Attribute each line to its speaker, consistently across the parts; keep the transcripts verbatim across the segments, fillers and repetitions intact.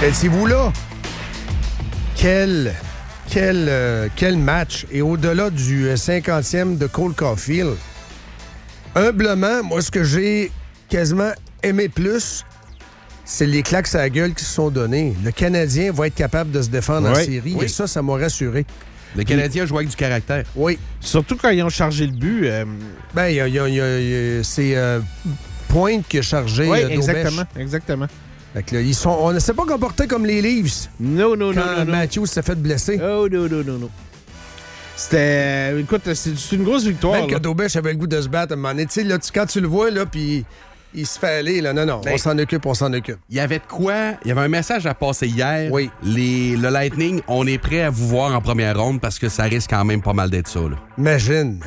Speaker 1: Étiez-vous là? Quel, quel, euh, quel match! Et au-delà du cinquantième de Cole Caulfield, humblement, moi, ce que j'ai quasiment aimé plus, c'est les claques à la gueule qui se sont données. Le Canadien va être capable de se défendre
Speaker 2: oui,
Speaker 1: en série,
Speaker 2: oui.
Speaker 1: et ça, ça m'a rassuré.
Speaker 3: Le Canadien joue avec du caractère.
Speaker 1: Oui.
Speaker 2: Surtout quand ils ont chargé le but. Euh...
Speaker 1: Ben, y a, y a, y a, y a, c'est euh, Pointe qui a chargé.
Speaker 2: Oui,
Speaker 1: euh,
Speaker 2: exactement, exactement.
Speaker 1: Fait que là, ils sont, on ne s'est pas comporté comme les Leafs.
Speaker 2: Non, non,
Speaker 1: quand
Speaker 2: non, non.
Speaker 1: Matthews s'est fait blesser.
Speaker 2: Oh, non, non, non, non. C'était... Euh, écoute, c'est, c'est une grosse victoire.
Speaker 1: Même
Speaker 2: là.
Speaker 1: que Dobech avait le goût de se battre à un moment donné. Tu sais, là, tu, quand tu le vois, là, puis il se fait aller, là, non, non,
Speaker 3: Ben,
Speaker 1: on s'en occupe, on s'en occupe.
Speaker 3: Il y avait de quoi? Il y avait un message à passer hier.
Speaker 1: Oui.
Speaker 3: Les, le Lightning, on est prêt à vous voir en première ronde parce que ça risque quand même pas mal d'être ça, là.
Speaker 1: Imagine.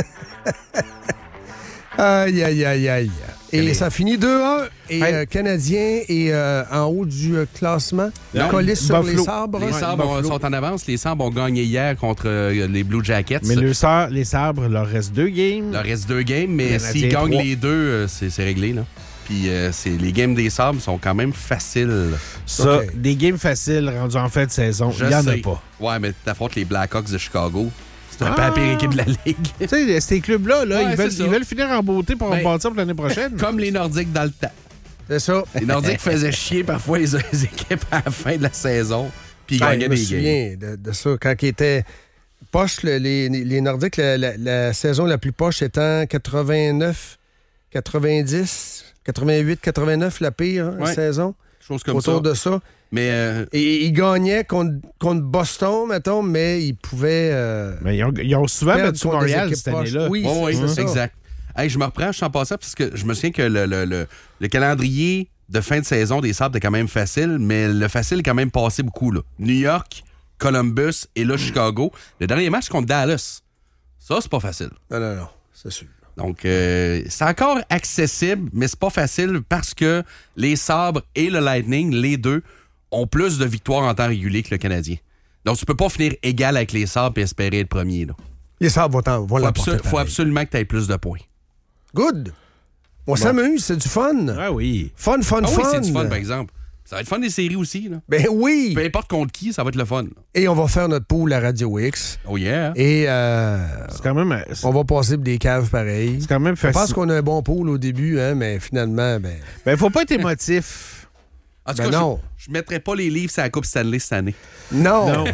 Speaker 1: Aïe, aïe, aïe, aïe. Et
Speaker 3: les...
Speaker 1: ça finit deux un. Et
Speaker 2: hey.
Speaker 1: euh, Canadien est euh, en haut du euh, classement.
Speaker 3: Non.
Speaker 1: Collé sur
Speaker 2: Buffalo.
Speaker 1: les sabres.
Speaker 3: Les
Speaker 2: Ouais,
Speaker 3: Sabres ont-
Speaker 2: Buffalo.
Speaker 3: sont en avance. Les Sabres ont gagné hier contre euh, les Blue Jackets.
Speaker 2: Mais le sar- les sabres, il leur reste deux games.
Speaker 3: Il leur reste deux games, mais
Speaker 2: Les
Speaker 3: s'ils
Speaker 2: Canadiens,
Speaker 3: gagnent
Speaker 2: trois.
Speaker 3: les deux, euh, c'est, c'est réglé, là. Puis euh, c'est, les games des Sabres sont quand même faciles.
Speaker 2: Ça,
Speaker 1: OK.
Speaker 2: des games faciles rendus en fin de saison,
Speaker 3: Je
Speaker 2: il n'y en a
Speaker 3: sais.
Speaker 2: pas.
Speaker 3: Ouais, mais t'affrontes les Blackhawks de Chicago. C'est un
Speaker 2: Ah.
Speaker 3: peu la pire équipe de la Ligue.
Speaker 2: Tu sais, ces clubs-là, là,
Speaker 3: Ouais,
Speaker 2: ils, veulent,
Speaker 3: c'est ça.
Speaker 2: ils veulent finir en beauté pour
Speaker 3: Ben,
Speaker 2: rebâtir pour l'année prochaine.
Speaker 3: Comme les Nordiques dans le temps.
Speaker 1: C'est ça.
Speaker 3: Les Nordiques faisaient chier parfois les, les équipes à la fin de la saison, puis ils
Speaker 1: Ah,
Speaker 3: gagnaient
Speaker 1: je me
Speaker 3: des games.
Speaker 1: souviens de, de ça. Quand ils étaient poche, le- les, les Nordiques, la, la- la saison la plus poche étant quatre-vingt-neuf, quatre-vingt-dix, quatre-vingt-huit, quatre-vingt-neuf, la pire hein,
Speaker 3: Ouais.
Speaker 1: saison.
Speaker 3: Chose comme
Speaker 1: Autour
Speaker 3: ça.
Speaker 1: de ça.
Speaker 3: Mais euh,
Speaker 1: Et ils gagnaient contre, contre Boston, mettons, mais ils pouvaient... euh,
Speaker 2: Mais ils, ont, ils ont souvent
Speaker 1: perdre
Speaker 2: battu
Speaker 1: contre des
Speaker 2: Montréal
Speaker 1: équipes
Speaker 2: cette
Speaker 1: proches.
Speaker 2: année-là.
Speaker 1: Oui,
Speaker 3: oui,
Speaker 1: c'est
Speaker 3: oui,
Speaker 1: ça.
Speaker 3: exact. Hey, je me reprends, je sens pas ça, parce que je me souviens que le, le, le, le calendrier de fin de saison des Sabres est quand même facile, mais le facile est quand même passé beaucoup. Là. New York, Columbus et là, Chicago. Le dernier match contre Dallas, ça, c'est pas facile.
Speaker 1: Non, non, non, c'est sûr.
Speaker 3: Donc, euh, c'est encore accessible, mais c'est pas facile parce que les Sabres et le Lightning, les deux, ont plus de victoires en temps régulier que le Canadien. Donc, tu peux pas finir égal avec les Sabres et espérer être premier. Là.
Speaker 1: Les Sabres vont, t'en- vont
Speaker 3: Faut,
Speaker 1: l'emporter.
Speaker 3: absolu- faut
Speaker 1: pareil.
Speaker 3: absolument que tu aies plus de points.
Speaker 1: Good. On s'amuse, c'est du fun.
Speaker 2: Ah oui.
Speaker 1: Fun, fun,
Speaker 3: Ah
Speaker 1: fun.
Speaker 3: oui, c'est du fun, par exemple. Ça va être fun des séries aussi. Là.
Speaker 1: Ben oui.
Speaker 3: Peu importe contre qui, ça va être le fun.
Speaker 1: Et on va faire notre pool à Radio X.
Speaker 3: Oh yeah.
Speaker 1: Et euh,
Speaker 2: C'est quand même, c'est,
Speaker 1: on va passer pour des caves pareilles.
Speaker 2: c'est quand même
Speaker 1: Je pense
Speaker 2: facile.
Speaker 1: qu'on a un bon pool au début, hein, mais finalement, ben,
Speaker 2: Ben, faut pas être émotif.
Speaker 3: En tout
Speaker 1: ben
Speaker 3: cas,
Speaker 1: non.
Speaker 3: je ne mettrai pas les livres sur la Coupe Stanley cette année.
Speaker 1: non.
Speaker 2: Non.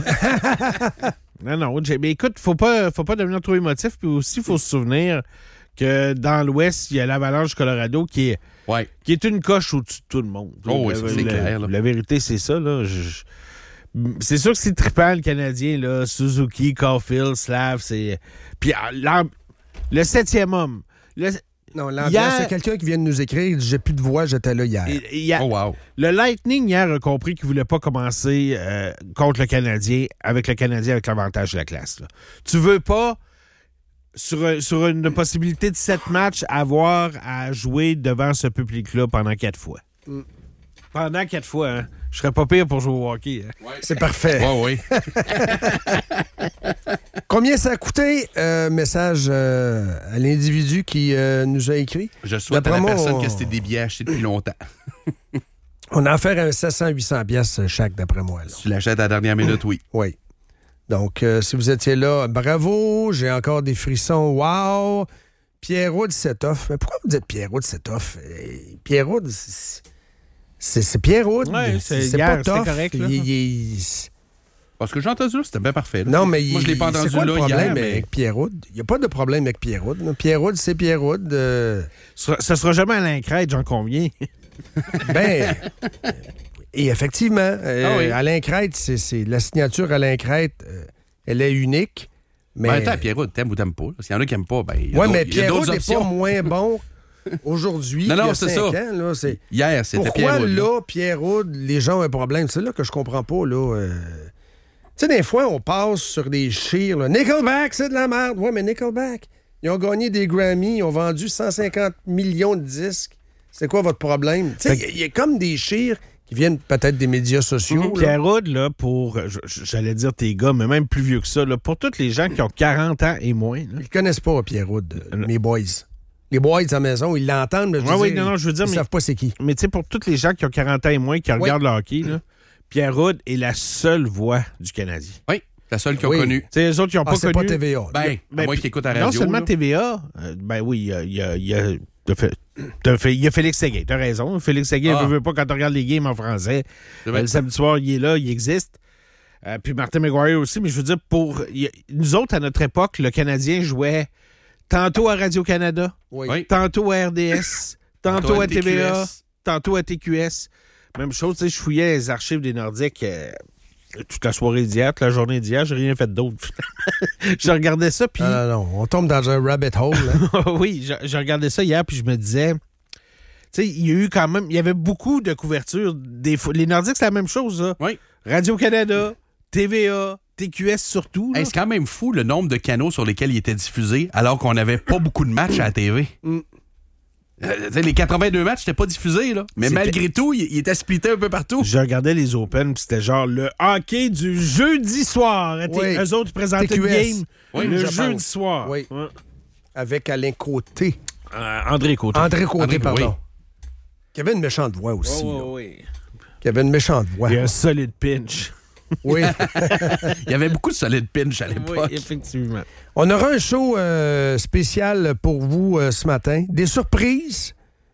Speaker 2: non, non. j'ai- Mais écoute, faut pas, faut pas devenir trop émotif. Puis aussi, il faut se souvenir que dans l'Ouest, il y a l'Avalanche du Colorado qui est,
Speaker 3: Ouais.
Speaker 2: qui est une coche au-dessus de tout le monde.
Speaker 3: Oh oui,
Speaker 2: La-
Speaker 3: ça, c'est
Speaker 2: la,
Speaker 3: clair, là.
Speaker 2: La vérité, c'est ça. Là. Je- je- c'est sûr que c'est trippant, le Canadien. Là. Suzuki, Caulfield, Slav, c'est... Puis ah, l'am- le septième homme. Le,
Speaker 1: Non, l'ambiance,
Speaker 2: Hier-
Speaker 1: c'est quelqu'un qui vient de nous écrire. Il dit, j'ai plus de voix, j'étais là hier.
Speaker 2: il- il y a-
Speaker 3: Oh wow.
Speaker 2: Le Lightning, hier, a compris qu'il ne voulait pas commencer euh, contre le Canadien, avec le Canadien avec l'avantage de la classe. Là. Tu veux pas, sur, un- sur une possibilité de sept matchs, avoir à jouer devant ce public-là pendant quatre fois.
Speaker 1: Mm.
Speaker 2: Pendant quatre fois, hein? Je serais pas pire pour jouer au hockey. Hein?
Speaker 1: C'est parfait.
Speaker 3: Ouais, oui.
Speaker 1: Combien ça a coûté? Euh, message euh, à l'individu qui euh, nous a écrit.
Speaker 3: Je souhaite à
Speaker 1: D'après
Speaker 3: la
Speaker 1: moi,
Speaker 3: personne
Speaker 1: on-
Speaker 3: que c'était des billets achetés depuis longtemps.
Speaker 1: On a affaire à un sept cents à huit cents piastres chaque, d'après moi. Là.
Speaker 3: Si tu l'achètes à la dernière minute, oui.
Speaker 1: Oui. Donc, euh, si vous étiez là, bravo. J'ai encore des frissons. Wow! Pierrot de Setoff. Mais pourquoi vous dites Pierrot de Setoff? Euh, Pierrot, de- c'est, c'est, c'est Pierrot.
Speaker 2: Ouais,
Speaker 1: c'est,
Speaker 2: c'est-
Speaker 1: c'est
Speaker 2: hier,
Speaker 1: pas
Speaker 2: c'était
Speaker 1: tough.
Speaker 2: correct, là.
Speaker 1: Il- il- il-
Speaker 3: Parce que j'ai entendu, c'était bien parfait. là.
Speaker 1: non, mais
Speaker 3: Moi, je l'ai pas
Speaker 1: il-
Speaker 3: entendu
Speaker 1: c'est quoi
Speaker 3: là
Speaker 1: le problème
Speaker 3: hier, mais...
Speaker 1: avec Pierrot? Il n'y a pas de problème avec Pierrot. là. Pierrot, c'est Pierrot. euh,
Speaker 2: Ce sera, ce sera jamais Alain Crête, j'en conviens.
Speaker 1: Ben, et effectivement, euh,
Speaker 3: Ah oui.
Speaker 1: Alain Crête, c'est, c'est la signature Alain Crête, euh, elle est unique. Mais,
Speaker 3: Mais attends, Pierrot, t'aimes ou t'aimes pas? S'il y en a qui n'aiment pas, ben, il y a
Speaker 1: ouais,
Speaker 3: d'autres,
Speaker 1: mais
Speaker 3: il y a
Speaker 1: Pierrot
Speaker 3: d'autres
Speaker 1: n'est
Speaker 3: options.
Speaker 1: pas moins bon aujourd'hui
Speaker 3: Non,
Speaker 1: qu'il y
Speaker 3: non,
Speaker 1: a
Speaker 3: c'est
Speaker 1: cinq
Speaker 3: ça.
Speaker 1: ans. Là, c'est...
Speaker 3: Hier, c'était
Speaker 1: Pourquoi
Speaker 3: Pierrot. là.
Speaker 1: là, Pierrot, les gens ont un problème? C'est là que je comprends pas. Là. Euh... Tu sais, des fois, on passe sur des chires. Là. Nickelback, c'est de la merde. Ouais, mais Nickelback, ils ont gagné des Grammy, ils ont vendu cent cinquante millions de disques. C'est quoi votre problème? Tu sais, il y, y a comme des chires qui viennent peut-être des médias sociaux. là.
Speaker 2: Pierrot, là, pour, je- je- j'allais dire tes gars, mais même plus vieux que ça, là, pour tous les gens qui ont quarante ans et moins. Là.
Speaker 1: Ils connaissent pas Pierrot, de, mes boys. Les boys à la maison, ils l'entendent, mais je veux
Speaker 2: Ouais, oui,
Speaker 1: dire,
Speaker 2: non, non, je veux dire,
Speaker 1: ils
Speaker 2: mais-
Speaker 1: savent pas c'est qui.
Speaker 2: Mais tu sais, pour tous les gens qui ont quarante ans et moins, qui regardent le hockey, là, Pierre Houde est la seule voix du Canadien.
Speaker 3: Oui, la seule qu'ils ont
Speaker 1: Oui.
Speaker 3: connue.
Speaker 2: Tu sais, les autres, ils n'ont
Speaker 1: Ah,
Speaker 2: pas
Speaker 1: c'est
Speaker 2: connu...
Speaker 1: pas T V A. là.
Speaker 3: Ben,
Speaker 2: Ben,
Speaker 3: à moins qu'ils écoutent à la radio.
Speaker 2: Non seulement
Speaker 3: là.
Speaker 2: T V A, euh, ben oui, il y a, il y a, il y a, il y a fait- t'as fait- il y a Félix Séguin, t'as raison. Félix Séguin,
Speaker 3: Ah.
Speaker 2: ne veut pas quand tu regardes les games en français.
Speaker 3: C'est vrai.
Speaker 2: Euh, le samedi soir, il est là, il existe. Euh, puis Martin McGuire aussi, mais je veux dire, pour il y a- nous autres, à notre époque, le Canadien jouait tantôt à Radio-Canada,
Speaker 1: Oui.
Speaker 3: Oui.
Speaker 2: tantôt à R D S, tantôt,
Speaker 3: Tantôt à
Speaker 2: à T V A,
Speaker 3: T Q S.
Speaker 2: tantôt à T Q S. Même chose, tu sais, je fouillais les archives des Nordiques euh, toute la soirée d'hier, toute la journée d'hier, j'ai rien fait d'autre. Je regardais ça, puis...
Speaker 1: Ah, non, non, on tombe dans un rabbit hole. Là.
Speaker 2: oui, je, je regardais ça hier, puis je me disais... Tu sais, il y a eu quand même... Il y avait beaucoup de couvertures. Des, fois- les Nordiques, c'est la même chose, ça.
Speaker 3: Oui.
Speaker 2: Radio-Canada, T V A, T Q S surtout. là.
Speaker 3: Hey, c'est quand même fou le nombre de canaux sur lesquels il était diffusé alors qu'on n'avait pas beaucoup de matchs à la T V.
Speaker 1: Mm.
Speaker 3: Euh, tu sais, les quatre-vingt-deux matchs n'étaient pas diffusés, là. Mais
Speaker 2: C'était-
Speaker 3: malgré tout, il, il était splitté un peu partout.
Speaker 2: Je regardais les Open, puis c'était genre le hockey du jeudi soir.
Speaker 1: Oui.
Speaker 2: Eux autres présentaient
Speaker 1: T Q
Speaker 2: une
Speaker 1: S.
Speaker 2: game
Speaker 3: Oui,
Speaker 2: le
Speaker 1: je
Speaker 2: jeudi
Speaker 1: pense.
Speaker 2: soir.
Speaker 1: Oui.
Speaker 2: Ouais.
Speaker 1: Avec Alain Côté.
Speaker 2: Euh, André Côté.
Speaker 1: André Côté,
Speaker 3: André,
Speaker 1: pardon.
Speaker 3: oui.
Speaker 1: Qui avait une méchante voix aussi.
Speaker 2: Oh,
Speaker 1: là.
Speaker 2: oh, oui.
Speaker 1: Qui avait une méchante voix.
Speaker 2: Il y a un solide pinch.
Speaker 1: Oui.
Speaker 3: Il y avait beaucoup de solid pinch à l'époque.
Speaker 2: Oui, effectivement.
Speaker 1: On aura un show euh, spécial pour vous euh, ce matin. Des surprises.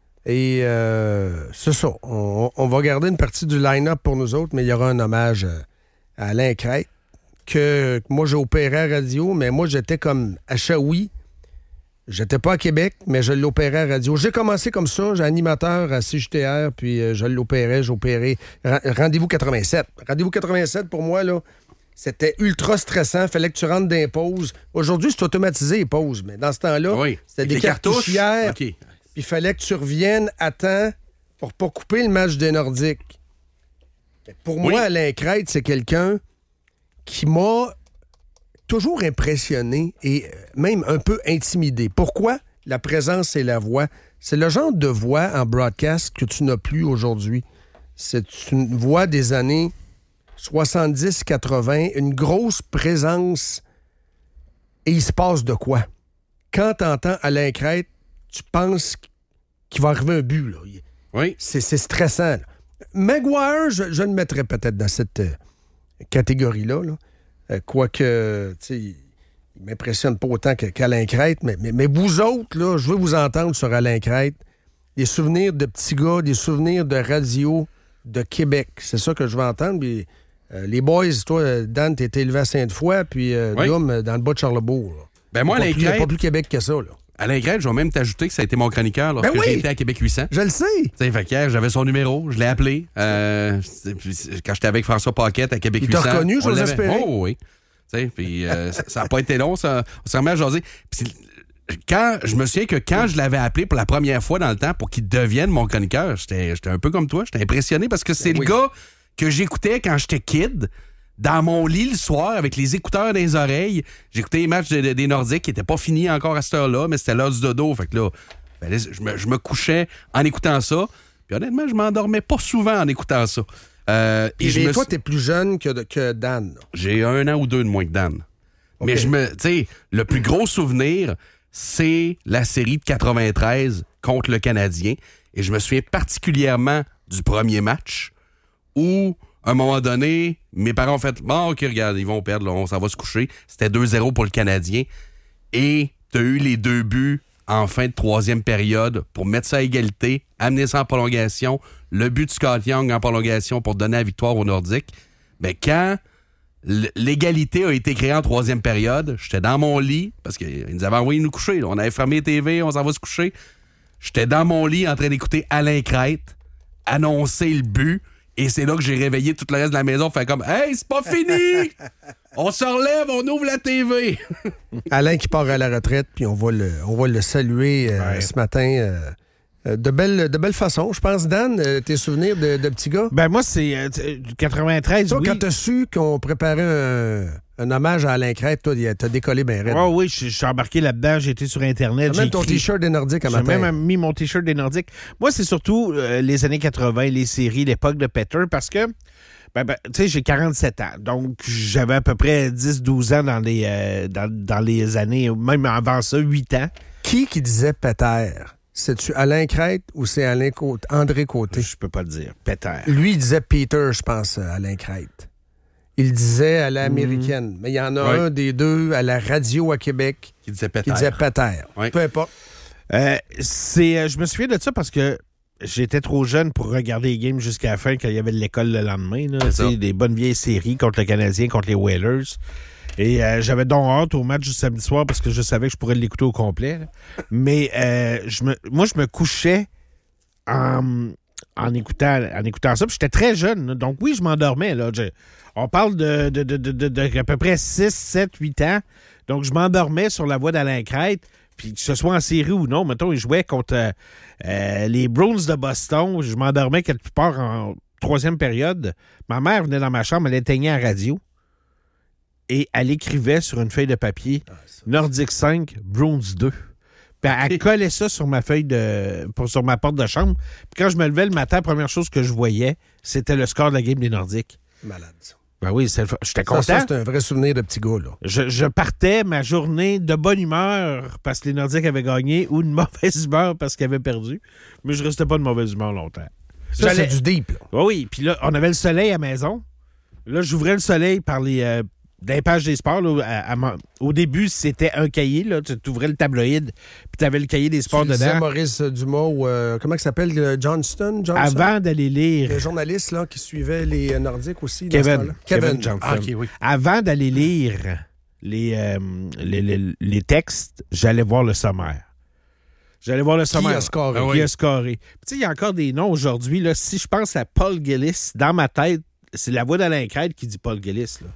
Speaker 1: Et euh, c'est ça. On, on va garder une partie du line-up pour nous autres, mais il y aura un hommage euh, à Alain Crête, que, que moi j'ai opéré à radio, mais moi j'étais comme à Shawi. J'étais pas à Québec, mais je l'opérais à radio. J'ai commencé comme ça, j'ai animateur à C J T R, puis euh, je l'opérais, j'opérais. Ra- Rendez-vous quatre-vingt-sept. Rendez-vous quatre-vingt-sept, pour moi, là, c'était ultra stressant. Fallait que tu rentres dans les pauses. Aujourd'hui, c'est automatisé, les pauses, mais dans ce temps-là,
Speaker 3: Oui.
Speaker 1: c'était
Speaker 3: Avec
Speaker 1: des
Speaker 3: les cartouches.
Speaker 1: cartouchières.
Speaker 3: OK.
Speaker 1: Puis il fallait que tu reviennes à temps pour pas couper le match des Nordiques. Mais pour
Speaker 3: Oui.
Speaker 1: moi, Alain Crête, c'est quelqu'un qui m'a toujours impressionné et euh, même un peu intimidé. Pourquoi? La présence et la voix. C'est le genre de voix en broadcast que tu n'as plus aujourd'hui. C'est une voix des années soixante-dix quatre-vingt, une grosse présence. Et il se passe de quoi? Quand tu entends Alain Crête, tu penses qu'il va arriver un but. Là.
Speaker 3: Oui.
Speaker 1: C'est, c'est stressant. là. Maguire, je, je le mettrais peut-être dans cette euh, catégorie-là. Là. Euh, quoique, tu sais, il il m'impressionne pas autant que- qu'Alain Crête. Mais, mais, mais vous autres, là, je veux vous entendre sur Alain Crête. Des souvenirs de petits gars, des souvenirs de radio de Québec. C'est ça que je veux entendre. Puis, euh, les boys, toi, euh, Dan, t'es élevé à Sainte-Foy, puis euh,
Speaker 3: Oui.
Speaker 1: Dom, euh, dans le bas de Charlebourg. là.
Speaker 3: Ben moi,
Speaker 1: Pas
Speaker 3: Alain
Speaker 1: plus- y a
Speaker 3: Crête,
Speaker 1: pas plus Québec que ça. Là.
Speaker 3: Alain Crête, je vais même t'ajouter que ça a été mon chroniqueur lorsque
Speaker 1: Ben oui!
Speaker 3: j'ai été à Québec huit cents.
Speaker 1: Je le sais.
Speaker 3: Tu sais, fait qu'hier, j'avais son numéro, je l'ai appelé. Euh, c'est- puis c'est- quand j'étais avec François Paquette à Québec
Speaker 1: Il
Speaker 3: huit cents.
Speaker 1: t'a reconnu,
Speaker 3: on
Speaker 1: j'ose
Speaker 3: l'avait.
Speaker 1: espérer.
Speaker 3: Oh oui. Tu sais, puis euh, ça n'a pas été long, ça. On s'est remis à jaser. Puis c'est- quand, je me souviens que quand je l'avais appelé pour la première fois dans le temps pour qu'il devienne mon chroniqueur, j'étais j'étais un peu comme toi, j'étais impressionné parce que c'est
Speaker 1: Ben oui.
Speaker 3: le gars que j'écoutais quand j'étais kid. Dans mon lit le soir, avec les écouteurs dans les oreilles, j'écoutais les matchs de- de- des Nordiques qui n'étaient pas finis encore à cette heure-là, mais c'était l'heure du dodo. Fait que là, fallait- je me, je me couchais en écoutant ça. Puis honnêtement, je m'endormais pas souvent en écoutant ça. Euh, et
Speaker 1: Et
Speaker 3: je me
Speaker 1: toi,
Speaker 3: suis-
Speaker 1: t'es plus jeune que, de- que Dan. là.
Speaker 3: j'ai un an ou deux de moins que Dan. Mais je me, tu sais, le plus gros souvenir, c'est la série de quatre-vingt-treize contre le Canadien. Et je me souviens particulièrement du premier match où, à un moment donné, mes parents ont fait « Bon, OK, regarde, ils vont perdre, là, on s'en va se coucher. » C'était deux zéro pour le Canadien. Et tu as eu les deux buts en fin de troisième période pour mettre ça à égalité, amener ça en prolongation, le but de Scott Young en prolongation pour donner la victoire aux Nordiques. Ben, quand l- l'égalité a été créée en troisième période, j'étais dans mon lit, parce qu'ils nous avaient envoyé nous coucher. là. On avait fermé les T V, on s'en va se coucher. J'étais dans mon lit en train d'écouter Alain Crête annoncer le but. Et c'est là que j'ai réveillé tout le reste de la maison. Fait comme, hey, c'est pas fini! On se relève, on ouvre la T V.
Speaker 1: Alain qui part à la retraite, puis on va le, on va le saluer euh,
Speaker 2: Ouais.
Speaker 1: ce matin euh, euh, de belle, de belle façon. Je pense, Dan, euh, tes souvenirs de, de petit gars?
Speaker 2: Ben moi, c'est euh, t- quatre-vingt-treize,
Speaker 1: Toi,
Speaker 2: oui.
Speaker 1: quand t'as su qu'on préparait un, un hommage à Alain Crête, toi, t'as décollé bien raide.
Speaker 2: Oh oui, je je suis embarqué là-dedans, j'ai été sur Internet.
Speaker 1: T'as
Speaker 2: j'ai
Speaker 1: même ton
Speaker 2: écrit-
Speaker 1: T-shirt des Nordiques à
Speaker 2: J'ai
Speaker 1: matin.
Speaker 2: même mis mon T-shirt des Nordiques. Moi, c'est surtout euh, les années quatre-vingt, les séries, l'époque de Peter, parce que, ben, ben, tu sais, j'ai quarante-sept ans. Donc, j'avais à peu près dix douze ans dans les, euh, dans, dans les années, même avant ça, huit ans.
Speaker 1: Qui qui disait Peter? C'est-tu Alain Crête ou c'est Alain Côté, André Côté?
Speaker 2: Je peux pas le dire. Peter.
Speaker 1: Lui, il disait Peter, je pense, Alain Crête. Il disait à l'américaine. Mmh. Mais il y en a oui. un des deux à la radio à Québec
Speaker 3: qui disait Peter.
Speaker 1: Qui disait Peter. Oui. Peu importe.
Speaker 2: Euh, c'est, euh, je me souviens de ça parce que j'étais trop jeune pour regarder les games jusqu'à la fin quand il y avait de l'école le lendemain. Là, des bonnes vieilles séries contre le Canadien, contre les Whalers. Et euh, j'avais donc hâte au match du samedi soir parce que je savais que je pourrais l'écouter au complet. Là. Mais euh, je me, moi, je me couchais en, en, écoutant, en écoutant ça. Puis j'étais très jeune. Là. Donc oui, je m'endormais. Là. Je, on parle de, de, de, de, de, de à peu près six, sept, huit ans. Donc je m'endormais sur la voix d'Alain Crête. Puis que ce soit en série ou non, mettons, ils jouaient contre euh, euh, les Bruins de Boston. Je m'endormais quelque part en troisième période. Ma mère venait dans ma chambre, elle éteignait la radio. Et elle écrivait sur une feuille de papier ah, Nordique cinq, Bruins deux. Puis elle collait ça sur ma feuille de. Pour, sur ma porte de chambre. Puis quand je me levais le matin, la première chose que je voyais, c'était le score de la game des Nordiques.
Speaker 1: Malade, ça.
Speaker 2: Ben oui, c'est, j'étais content.
Speaker 1: Ça, ça, c'est un vrai souvenir de petit gars, là.
Speaker 2: Je, je partais ma journée de bonne humeur parce que les Nordiques avaient gagné ou de mauvaise humeur parce qu'ils avaient perdu. Mais je restais pas de mauvaise humeur longtemps.
Speaker 1: Ça, J'allais... c'est du deep, là.
Speaker 2: Oui, puis là, on avait le soleil à la maison. Là, j'ouvrais le soleil par les. Euh, Dans les pages des sports, là, à, à, au début, c'était un cahier. Là, tu ouvrais le tabloïd, puis tu avais le cahier des sports
Speaker 1: tu
Speaker 2: dedans.
Speaker 1: Maurice Dumas ou euh, comment il s'appelle? Johnston, Johnson?
Speaker 2: Avant d'aller lire...
Speaker 1: Le journaliste là, qui suivait les Nordiques aussi.
Speaker 2: Kevin.
Speaker 1: Kevin,
Speaker 2: Kevin Johnson.
Speaker 1: Ah, okay, oui.
Speaker 2: Avant d'aller lire les, euh, les, les, les textes, j'allais voir le sommaire. J'allais voir le sommaire.
Speaker 1: Qui a scoré.
Speaker 2: Ah, oui. Qui a scoré. Tu sais, il y a encore des noms aujourd'hui. Là, si je pense à Paul Gillis, dans ma tête, c'est la voix d'Alain Crête qui dit Paul Gillis, là.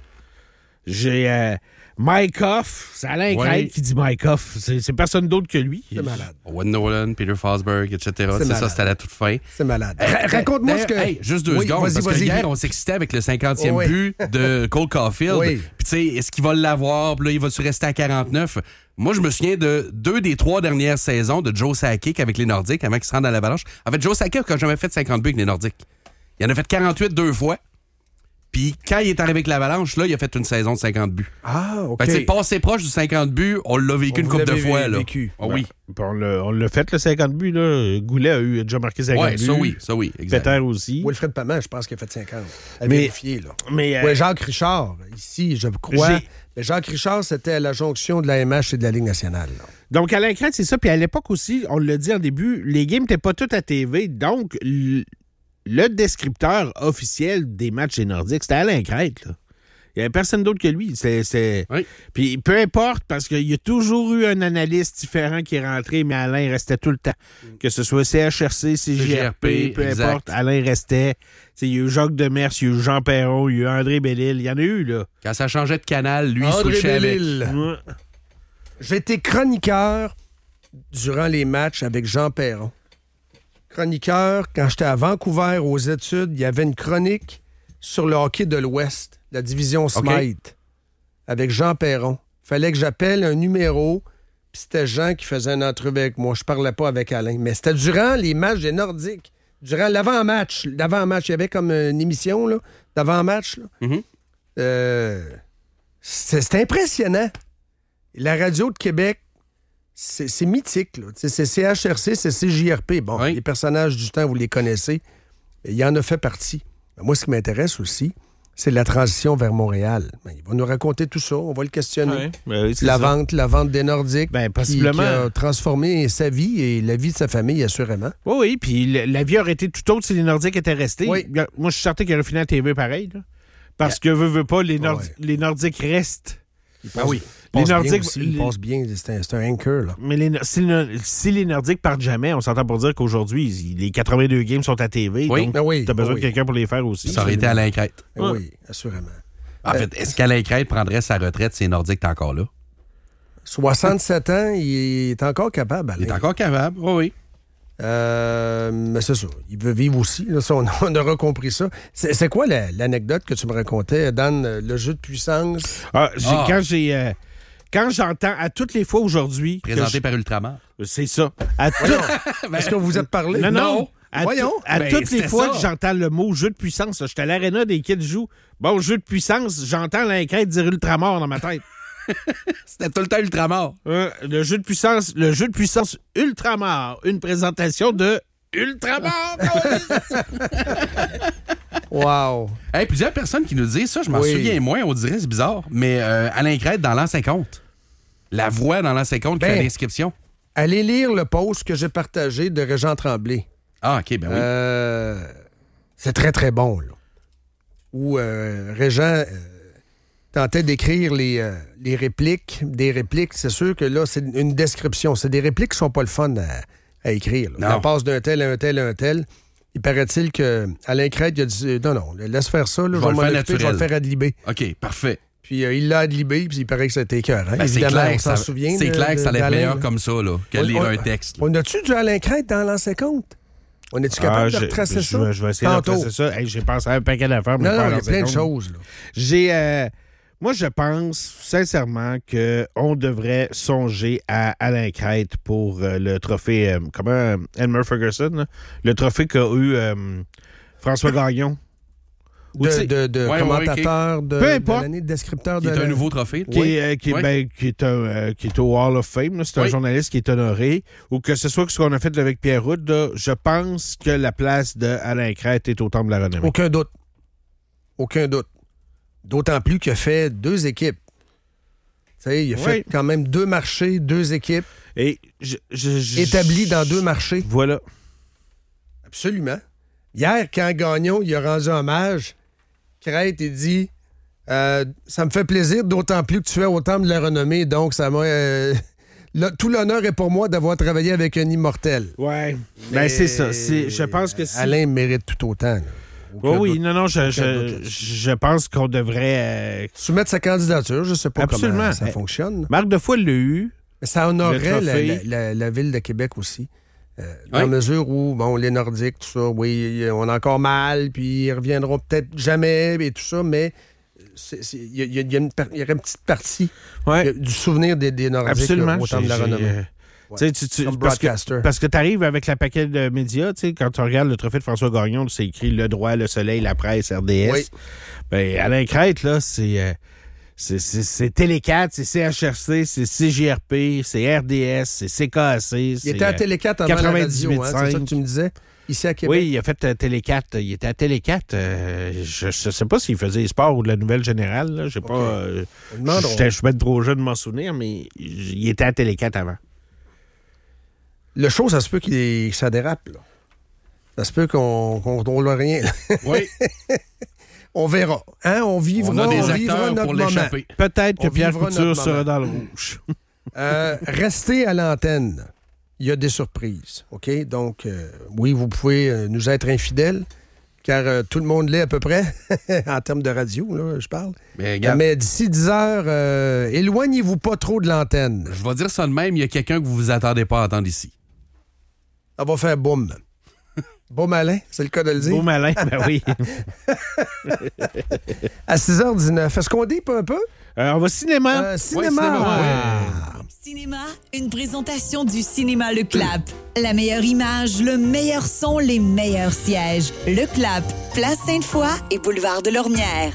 Speaker 2: J'ai euh, Mike Hoff. C'est Alain ouais. Crête qui dit Mike Hoff. C'est, c'est personne d'autre que lui.
Speaker 1: C'est malade.
Speaker 3: Owen Nolan, Peter Forsberg, et cetera. C'est, c'est ça, c'était à la toute fin.
Speaker 1: C'est malade. Hey, Raconte-moi ce que...
Speaker 3: Hey, juste deux oui, secondes.
Speaker 1: Vas-y,
Speaker 3: parce
Speaker 1: vas-y.
Speaker 3: que hier, on s'excitait avec le cinquantième oui. but de Cole Caulfield.
Speaker 1: Oui.
Speaker 3: Puis tu sais, est-ce qu'il va l'avoir? Puis là, il va-tu rester à quarante-neuf? Moi, je me souviens de deux des trois dernières saisons de Joe Sakic avec les Nordiques avant qu'il se rende à l'Avalanche. En fait, Joe Sakic n'a jamais fait cinquante buts avec les Nordiques. Il en a fait quarante-huit deux fois. Puis quand il est arrivé avec l'Avalanche, là, il a fait une saison de cinquante buts.
Speaker 1: Ah, OK.
Speaker 3: Fait que c'est passé proche du cinquante buts, on l'a vécu on une couple de fois. Là.
Speaker 1: Vécu.
Speaker 3: Oh, oui.
Speaker 2: Ben, on, l'a, on l'a fait, le cinquante buts. Là. Goulet a eu déjà marqué cinquante
Speaker 3: ouais,
Speaker 2: buts.
Speaker 3: Ça oui, ça oui.
Speaker 2: Peter aussi.
Speaker 1: Wilfred Paman, je pense qu'il a fait cinquante. À
Speaker 2: mais,
Speaker 1: vérifier, là.
Speaker 2: Mais, euh,
Speaker 1: ouais, Jacques Richard, ici, je crois. Mais Jacques Richard, c'était à la jonction de la M H et de la Ligue nationale. Là.
Speaker 2: Donc, Alain Crête, c'est ça. Puis à l'époque aussi, on l'a dit en début, les games n'étaient pas tous à T V. Donc, l- le descripteur officiel des matchs des Nordiques, c'était Alain Crête, là. Il n'y avait personne d'autre que lui. C'est, c'est...
Speaker 3: Oui.
Speaker 2: Puis peu importe, parce qu'il y a toujours eu un analyste différent qui est rentré, mais Alain restait tout le temps. Mm. Que ce soit C H R C, C J R P, peu exact. Importe, Alain restait. T'sais, il y a eu Jacques Demers, il y a eu Jean Perron, il y a eu André Bellil. Il y en a eu, là.
Speaker 3: Quand ça changeait de canal, lui,
Speaker 1: André
Speaker 3: il switchait avec.
Speaker 1: Ouais. J'étais chroniqueur durant les matchs avec Jean Perron. Chroniqueur, quand j'étais à Vancouver aux études, il y avait une chronique sur le hockey de l'Ouest, la division Smythe, okay. avec Jean Perron. Fallait que j'appelle un numéro, puis c'était Jean qui faisait une entrevue avec moi. Je parlais pas avec Alain. Mais c'était durant les matchs des Nordiques, durant l'avant-match. L'avant-match, il y avait comme une émission là, d'avant-match. Là.
Speaker 3: Mm-hmm.
Speaker 1: Euh, c'était, c'était impressionnant. La radio de Québec, c'est, c'est mythique. Là. C'est C H R C, c'est C J R P. Bon, oui. Les personnages du temps, vous les connaissez. Il y en a fait partie. Mais moi, ce qui m'intéresse aussi, c'est la transition vers Montréal. Ben, il va nous raconter tout ça. On va le questionner.
Speaker 2: Ouais, ben oui,
Speaker 1: la
Speaker 2: ça.
Speaker 1: vente, la vente des Nordiques,
Speaker 2: ben, possiblement.
Speaker 1: Qui, qui a transformé sa vie et la vie de sa famille, assurément.
Speaker 2: Oui, oui. Puis la vie aurait été tout autre si les Nordiques étaient restés. Oui. Moi, je suis certain qu'il aurait fini à T V pareil. Là. Parce yeah. que, veut, veut pas, les, Nord- ouais. les Nordiques restent.
Speaker 1: Ah oui.
Speaker 2: Les Nordiques,
Speaker 1: aussi, les... ils passent bien. C'est un, c'est un anchor, là.
Speaker 2: Mais les, si, si les Nordiques partent jamais, on s'entend pour dire qu'aujourd'hui, les quatre-vingt-deux games sont à T V.
Speaker 1: Oui,
Speaker 2: donc
Speaker 1: ben oui,
Speaker 2: t'as besoin
Speaker 1: ben
Speaker 2: de quelqu'un pour les faire aussi.
Speaker 3: Ça aurait été Alain Crête.
Speaker 1: Ben oui, assurément.
Speaker 3: En fait, est-ce qu'Alain Crête prendrait sa retraite si les Nordiques étaient encore là?
Speaker 1: soixante-sept ans, il est encore capable, Alain.
Speaker 3: Il est encore capable, oui, oui.
Speaker 1: Euh, mais c'est ça. Il veut vivre aussi. Là, ça, on, on aura compris ça. C'est, c'est quoi la, l'anecdote que tu me racontais, Dan, le jeu de puissance?
Speaker 2: Ah, j'ai, ah. Quand j'ai... Euh... Quand j'entends à toutes les fois aujourd'hui...
Speaker 3: Présenté
Speaker 2: je...
Speaker 3: par Ultramar.
Speaker 2: C'est ça. À tout...
Speaker 1: Est-ce que vous êtes parlé?
Speaker 2: Non, non.
Speaker 1: non.
Speaker 2: À,
Speaker 1: Voyons.
Speaker 2: T- à
Speaker 3: ben,
Speaker 2: toutes les fois
Speaker 3: ça.
Speaker 2: que j'entends le mot jeu de puissance, j'étais à l'aréna des kids jouent. Bon, jeu de puissance, j'entends l'Alain Crête dire Ultramar dans ma tête.
Speaker 3: C'était tout le temps Ultramar.
Speaker 2: Euh, le jeu de puissance, le jeu de puissance Ultramar. Une présentation de Ultramar.
Speaker 1: Wow.
Speaker 3: Hey, plusieurs personnes qui nous disent ça, je m'en
Speaker 1: Oui.
Speaker 3: souviens moins, on dirait, c'est bizarre, mais euh, Alain Crête dans l'an cinquante. La voix dans l'an cinquante qui
Speaker 1: Ben.
Speaker 3: fait l'inscription.
Speaker 1: Allez lire le post que j'ai partagé de Régent Tremblay.
Speaker 3: Ah, OK, ben oui.
Speaker 1: Euh, c'est très, très bon, là. Où euh, Régent euh, tentait d'écrire les, euh, les répliques. Des répliques, c'est sûr que là, c'est une description. C'est des répliques qui sont pas le fun à, à écrire. Là.
Speaker 3: Non.
Speaker 1: On passe d'un tel à un tel à un tel. Il paraît-il que Alain Crête, il a dit non, non, laisse faire ça, là, je
Speaker 3: vais
Speaker 1: vais
Speaker 3: le
Speaker 1: m'en
Speaker 3: faire
Speaker 1: occuper, je vais le
Speaker 3: naturel.
Speaker 1: faire adliber.
Speaker 3: OK, parfait.
Speaker 1: Puis euh, il l'a adlibé, puis il paraît que c'était écœurant.
Speaker 3: Ben, c'est
Speaker 1: Évidemment,
Speaker 3: clair,
Speaker 1: on
Speaker 3: que
Speaker 1: s'en
Speaker 3: ça,
Speaker 1: souvient.
Speaker 3: c'est
Speaker 1: de-
Speaker 3: clair que ça allait être
Speaker 1: d'Alain,
Speaker 3: meilleur
Speaker 1: là.
Speaker 3: comme ça, là, que
Speaker 1: On-
Speaker 3: lire
Speaker 1: on-
Speaker 3: un texte. là.
Speaker 1: On a-tu du Alain Crête dans l'an cinquante? On est-tu capable
Speaker 2: Ah,
Speaker 1: de
Speaker 2: je-
Speaker 1: retracer
Speaker 2: je,
Speaker 1: ça?
Speaker 2: vais- Je vais essayer
Speaker 1: Tantôt.
Speaker 2: de retracer ça. Hey, j'ai pensé à un paquet d'affaires, mais
Speaker 1: Non,
Speaker 2: pas
Speaker 1: non,
Speaker 2: à
Speaker 1: il y a
Speaker 2: la
Speaker 1: plein de
Speaker 2: seconde.
Speaker 1: choses. Là.
Speaker 2: J'ai, euh, moi, je pense sincèrement qu'on devrait songer à Alain Crête pour euh, le trophée, euh, comment, euh, Elmer Ferguson, là? Le trophée qu'a eu euh, François Gagnon. Ou tu
Speaker 1: De,
Speaker 2: sais,
Speaker 1: de, de
Speaker 3: Ouais, ouais,
Speaker 1: commentateur de,
Speaker 2: Peu
Speaker 1: de
Speaker 2: importe.
Speaker 1: l'année, de descripteur
Speaker 3: Qui
Speaker 1: de
Speaker 3: est un
Speaker 1: la-
Speaker 3: nouveau trophée.
Speaker 2: qui,
Speaker 3: Oui.
Speaker 2: est, euh, qui, est,
Speaker 3: Oui.
Speaker 2: ben, qui, est un, euh, qui est au Hall of Fame. là. C'est un
Speaker 3: Oui.
Speaker 2: journaliste qui est honoré. Ou que ce soit ce qu'on a fait avec Pierre Route, là, je pense que la place de Alain Crête est au Temple de la Renommée.
Speaker 1: Aucun doute. Aucun doute. D'autant plus qu'il a fait deux équipes. Tu sais, il a
Speaker 2: Oui.
Speaker 1: fait quand même deux marchés, deux équipes,
Speaker 2: Et je, je- je-
Speaker 1: établies dans deux marchés.
Speaker 2: Voilà.
Speaker 1: Absolument. Hier, quand Gagnon il a rendu hommage, Crête, il dit euh, ça me fait plaisir, d'autant plus que tu fais autant de la renommée, donc ça m'a. euh, le- tout l'honneur est pour moi d'avoir travaillé avec un immortel.
Speaker 2: Ouais.
Speaker 1: Mais
Speaker 2: Ben, c'est ça. C'est, je pense que si...
Speaker 1: Alain mérite tout autant. là. Aucun
Speaker 2: Oui, oui,
Speaker 1: doute.
Speaker 2: non, non, je,
Speaker 1: Aucun
Speaker 2: je,
Speaker 1: doute là-dessus.
Speaker 2: je pense qu'on devrait... euh,
Speaker 1: Soumettre sa candidature, je sais pas
Speaker 2: Absolument.
Speaker 1: comment ça
Speaker 2: Eh,
Speaker 1: fonctionne.
Speaker 2: Marc Defoe l'a eu.
Speaker 1: Mais ça honorerait
Speaker 2: Le
Speaker 1: la,
Speaker 2: trophée.
Speaker 1: la- la- la ville de Québec aussi. Euh, dans
Speaker 3: Ouais.
Speaker 1: la mesure où, bon, les Nordiques, tout ça, oui, on a encore mal, puis ils reviendront peut-être jamais, et tout ça, mais c'est- c'est- il y, a- il y a- il y a une par- il y aurait une petite partie
Speaker 2: Ouais.
Speaker 1: euh, du souvenir des, des Nordiques
Speaker 2: Absolument.
Speaker 1: là, au Temple de la
Speaker 2: J'ai-
Speaker 1: Renommée.
Speaker 2: j'ai, euh,
Speaker 1: Ouais.
Speaker 2: tu sais, tu- tu-
Speaker 1: Comme
Speaker 2: parce que,
Speaker 1: broadcaster.
Speaker 2: parce que tu arrives avec la paquet de médias, tu sais, quand tu regardes le trophée de François Gagnon, c'est écrit Le Droit, Le Soleil, La Presse, R D S.
Speaker 1: Oui.
Speaker 2: Ben, Alain Crête, là, c'est, euh, c'est, c'est, c'est Télé quatre, c'est C H R C, c'est C J R P, c'est R D S, c'est C K A C.
Speaker 1: Il
Speaker 2: c'est,
Speaker 1: était à
Speaker 2: euh,
Speaker 1: Télé quatre avant la radio, hein, c'est ça que
Speaker 2: quatre-vingt-dix-huit
Speaker 1: tu me disais, ici à Québec.
Speaker 2: Oui, il a fait euh, Télé quatre. Il était à Télé quatre. euh, je ne sais pas s'il faisait les sports ou de la Nouvelle Générale. Là. J'ai pas. euh,
Speaker 1: On demandera.
Speaker 2: j'étais- je suis peut-être trop jeune de m'en souvenir, mais il était à Télé quatre avant.
Speaker 1: Le show, ça se peut qu'il ça dérape, là. Ça se peut qu'on qu'on contrôle rien. là.
Speaker 3: Oui,
Speaker 1: On verra. Hein? On vivra,
Speaker 3: on a des
Speaker 1: vivra
Speaker 3: acteurs
Speaker 1: notre
Speaker 3: pour
Speaker 1: moment.
Speaker 3: l'échapper.
Speaker 2: Peut-être que
Speaker 1: On
Speaker 2: Pierre
Speaker 1: vivra
Speaker 2: Couture
Speaker 1: notre
Speaker 2: sera
Speaker 1: moment.
Speaker 2: dans le rouge.
Speaker 1: Euh, restez à l'antenne. Il y a des surprises, OK? Donc, euh, oui, vous pouvez euh, nous être infidèles, car euh, tout le monde l'est à peu près, en termes de radio, là, je parle.
Speaker 3: Mais regarde,
Speaker 1: Mais d'ici dix heures, euh, éloignez-vous pas trop de l'antenne.
Speaker 3: je vais dire ça de même, il y a quelqu'un que vous vous attendez pas à entendre ici.
Speaker 1: Ça va faire boum. Boum Alain, c'est le cas de le dire.
Speaker 2: Beau malin, ben oui.
Speaker 1: À six heures dix-neuf, est-ce qu'on dit pas un peu?
Speaker 2: Euh, on va cinéma.
Speaker 1: Euh, cinéma.
Speaker 3: cinéma, ouais.
Speaker 1: Ah.
Speaker 4: Cinéma, une présentation du Cinéma Le Clap. La meilleure image, le meilleur son, les meilleurs sièges. Le Clap, Place Sainte-Foy et Boulevard de Lormière.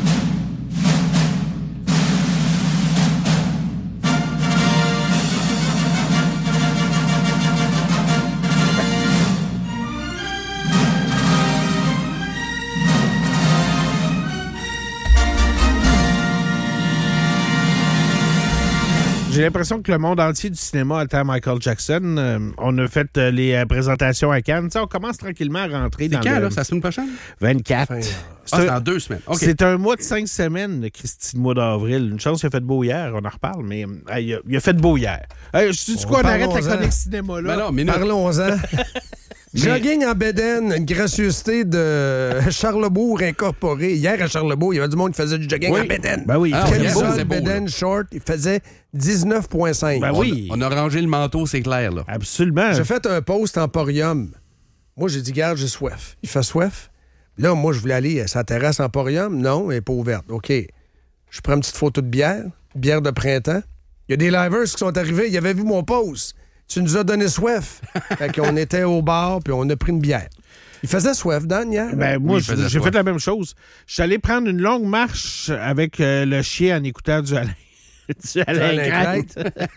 Speaker 2: J'ai l'impression que le monde entier du cinéma attend Michael Jackson. Euh, on a fait euh, les euh, présentations à Cannes. Tu sais, on commence tranquillement à rentrer
Speaker 3: C'est
Speaker 2: dans
Speaker 3: quand,
Speaker 2: le
Speaker 3: là? C'est la semaine prochaine?
Speaker 2: vingt-quatre.
Speaker 1: Fin, euh,
Speaker 2: C'est
Speaker 3: Ah, c'est
Speaker 2: un-
Speaker 3: dans deux semaines. OK.
Speaker 2: C'est un mois de cinq semaines, le Christy, le mois d'avril. Une chance qu'il a fait beau hier, on en reparle, mais euh, il, a, il a fait beau hier. Hey, je dis
Speaker 1: On
Speaker 2: quoi, on arrête la
Speaker 1: parlons-en.
Speaker 2: chronique cinéma là.
Speaker 3: Ben non, minute.
Speaker 1: Parlons-en. Jogging en bédaine, une gracieuseté de Charlebourg incorporé. Hier, à Charlebourg, il y avait du monde qui faisait du jogging
Speaker 3: Oui.
Speaker 1: en bédaine.
Speaker 2: Ben oui,
Speaker 3: Ah,
Speaker 2: il fait
Speaker 3: hier,
Speaker 2: beau.
Speaker 3: ça
Speaker 1: Camisole,
Speaker 3: faisait beau,
Speaker 1: bédaine, short, il faisait dix-neuf virgule cinq.
Speaker 2: Ben oui.
Speaker 3: On a rangé le manteau, c'est clair, là.
Speaker 2: Absolument.
Speaker 1: J'ai fait un post en Emporium. Moi, j'ai dit, garde, j'ai soif. Il fait soif. Là, moi, je voulais aller à sa terrasse en Emporium. Non, elle n'est pas ouverte. OK. Je prends une petite photo de bière, bière de printemps. Il y a des livers qui sont arrivés. Ils avaient vu mon post. Tu nous as donné soif. Fait qu'on était au bar, puis on a pris une bière. Il faisait soif, Dan, hier.
Speaker 2: Ben, moi,
Speaker 3: Oui, il faisait
Speaker 2: j'ai
Speaker 3: soif.
Speaker 2: fait la même chose. Je suis allé prendre une longue marche avec euh, le chien en écoutant du Alain. Tu as la crête.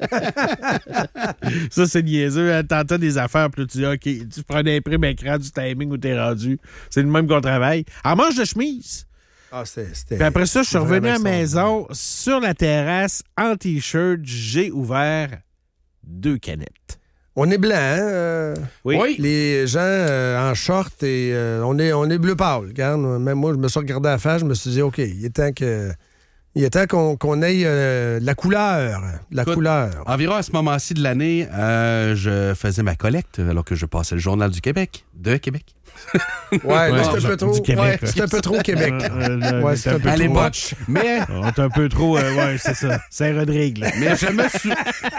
Speaker 2: Ça, c'est niaiseux. Hein? T'entends des affaires, puis là, tu dis, OK, tu prends un imprime écran du timing où t'es rendu. C'est le même qu'on travaille. En manche de chemise.
Speaker 1: Ah, c'était...
Speaker 2: Puis après ça, je suis revenu à la
Speaker 1: vraiment
Speaker 2: maison, sur la terrasse, en T-shirt, j'ai ouvert deux canettes.
Speaker 1: On est blanc, hein? euh,
Speaker 2: Oui.
Speaker 3: Oui.
Speaker 1: Les gens euh, en short, et euh, on, est, on est bleu pâle. Regarde, même moi, je me suis regardé à la face, je me suis dit, OK, il est temps que... Il est temps qu'on, qu'on ait euh, de la couleur. De la
Speaker 3: Écoute,
Speaker 1: couleur.
Speaker 3: Environ à ce moment-ci de l'année, euh, je faisais ma collecte alors que je passais le Journal du Québec, de Québec.
Speaker 1: Ouais, là,
Speaker 2: Ouais,
Speaker 1: c'est un peu trop.
Speaker 2: du Québec,
Speaker 1: Ouais,
Speaker 2: là.
Speaker 1: c'est un peu trop Québec.
Speaker 2: Euh, euh,
Speaker 1: Ouais, c'est un peu
Speaker 3: À
Speaker 1: trop
Speaker 3: l'époque.
Speaker 1: much.
Speaker 3: Mais,
Speaker 2: On est un peu trop... euh, ouais, c'est ça. Saint-Rodrigue, là.
Speaker 3: mais je, me sou-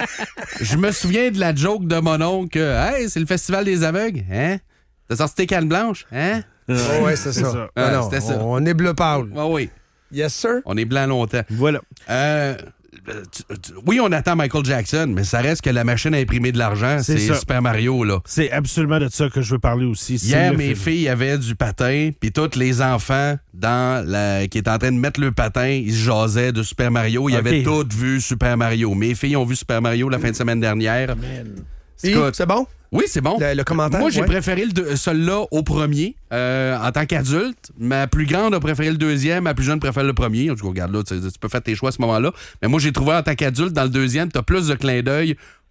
Speaker 3: je me souviens de la joke de mon oncle. Hey, c'est le Festival des aveugles, hein? T'as sorti tes cannes blanches, hein?
Speaker 1: Oh, ouais, c'est ça. Non,
Speaker 3: Ah,
Speaker 1: non,
Speaker 3: c'était ça.
Speaker 1: On, on est bleu pâle.
Speaker 3: Ah oui,
Speaker 1: Yes, sir.
Speaker 3: on est blanc longtemps.
Speaker 2: Voilà.
Speaker 3: Euh, tu- tu- oui, on attend Michael Jackson, mais ça reste que la machine à imprimer de l'argent,
Speaker 2: C'est
Speaker 3: c'est
Speaker 2: ça.
Speaker 3: Super Mario, là.
Speaker 2: C'est absolument de ça que je veux parler aussi. C'est
Speaker 3: Hier,
Speaker 2: le
Speaker 3: mes
Speaker 2: film.
Speaker 3: filles avaient du patin, puis tous les enfants dans la... qui étaient en train de mettre le patin, ils se jasaient de Super Mario. Ils
Speaker 2: Ok.
Speaker 3: avaient tous vu Super Mario. Mes filles ont vu Super Mario la fin de semaine dernière.
Speaker 1: Et,
Speaker 3: Écoute,
Speaker 1: c'est bon?
Speaker 3: Oui, c'est bon.
Speaker 1: Le, le commentaire?
Speaker 3: Moi, j'ai
Speaker 1: ouais.
Speaker 3: préféré le deux- celui-là au premier euh, en tant qu'adulte. Ma plus grande a préféré le deuxième, ma plus jeune préfère le premier. En tout cas, regarde là, tu, tu peux faire tes choix à ce moment-là. Mais moi, j'ai trouvé en tant qu'adulte, dans le deuxième, tu as plus de clin d'œil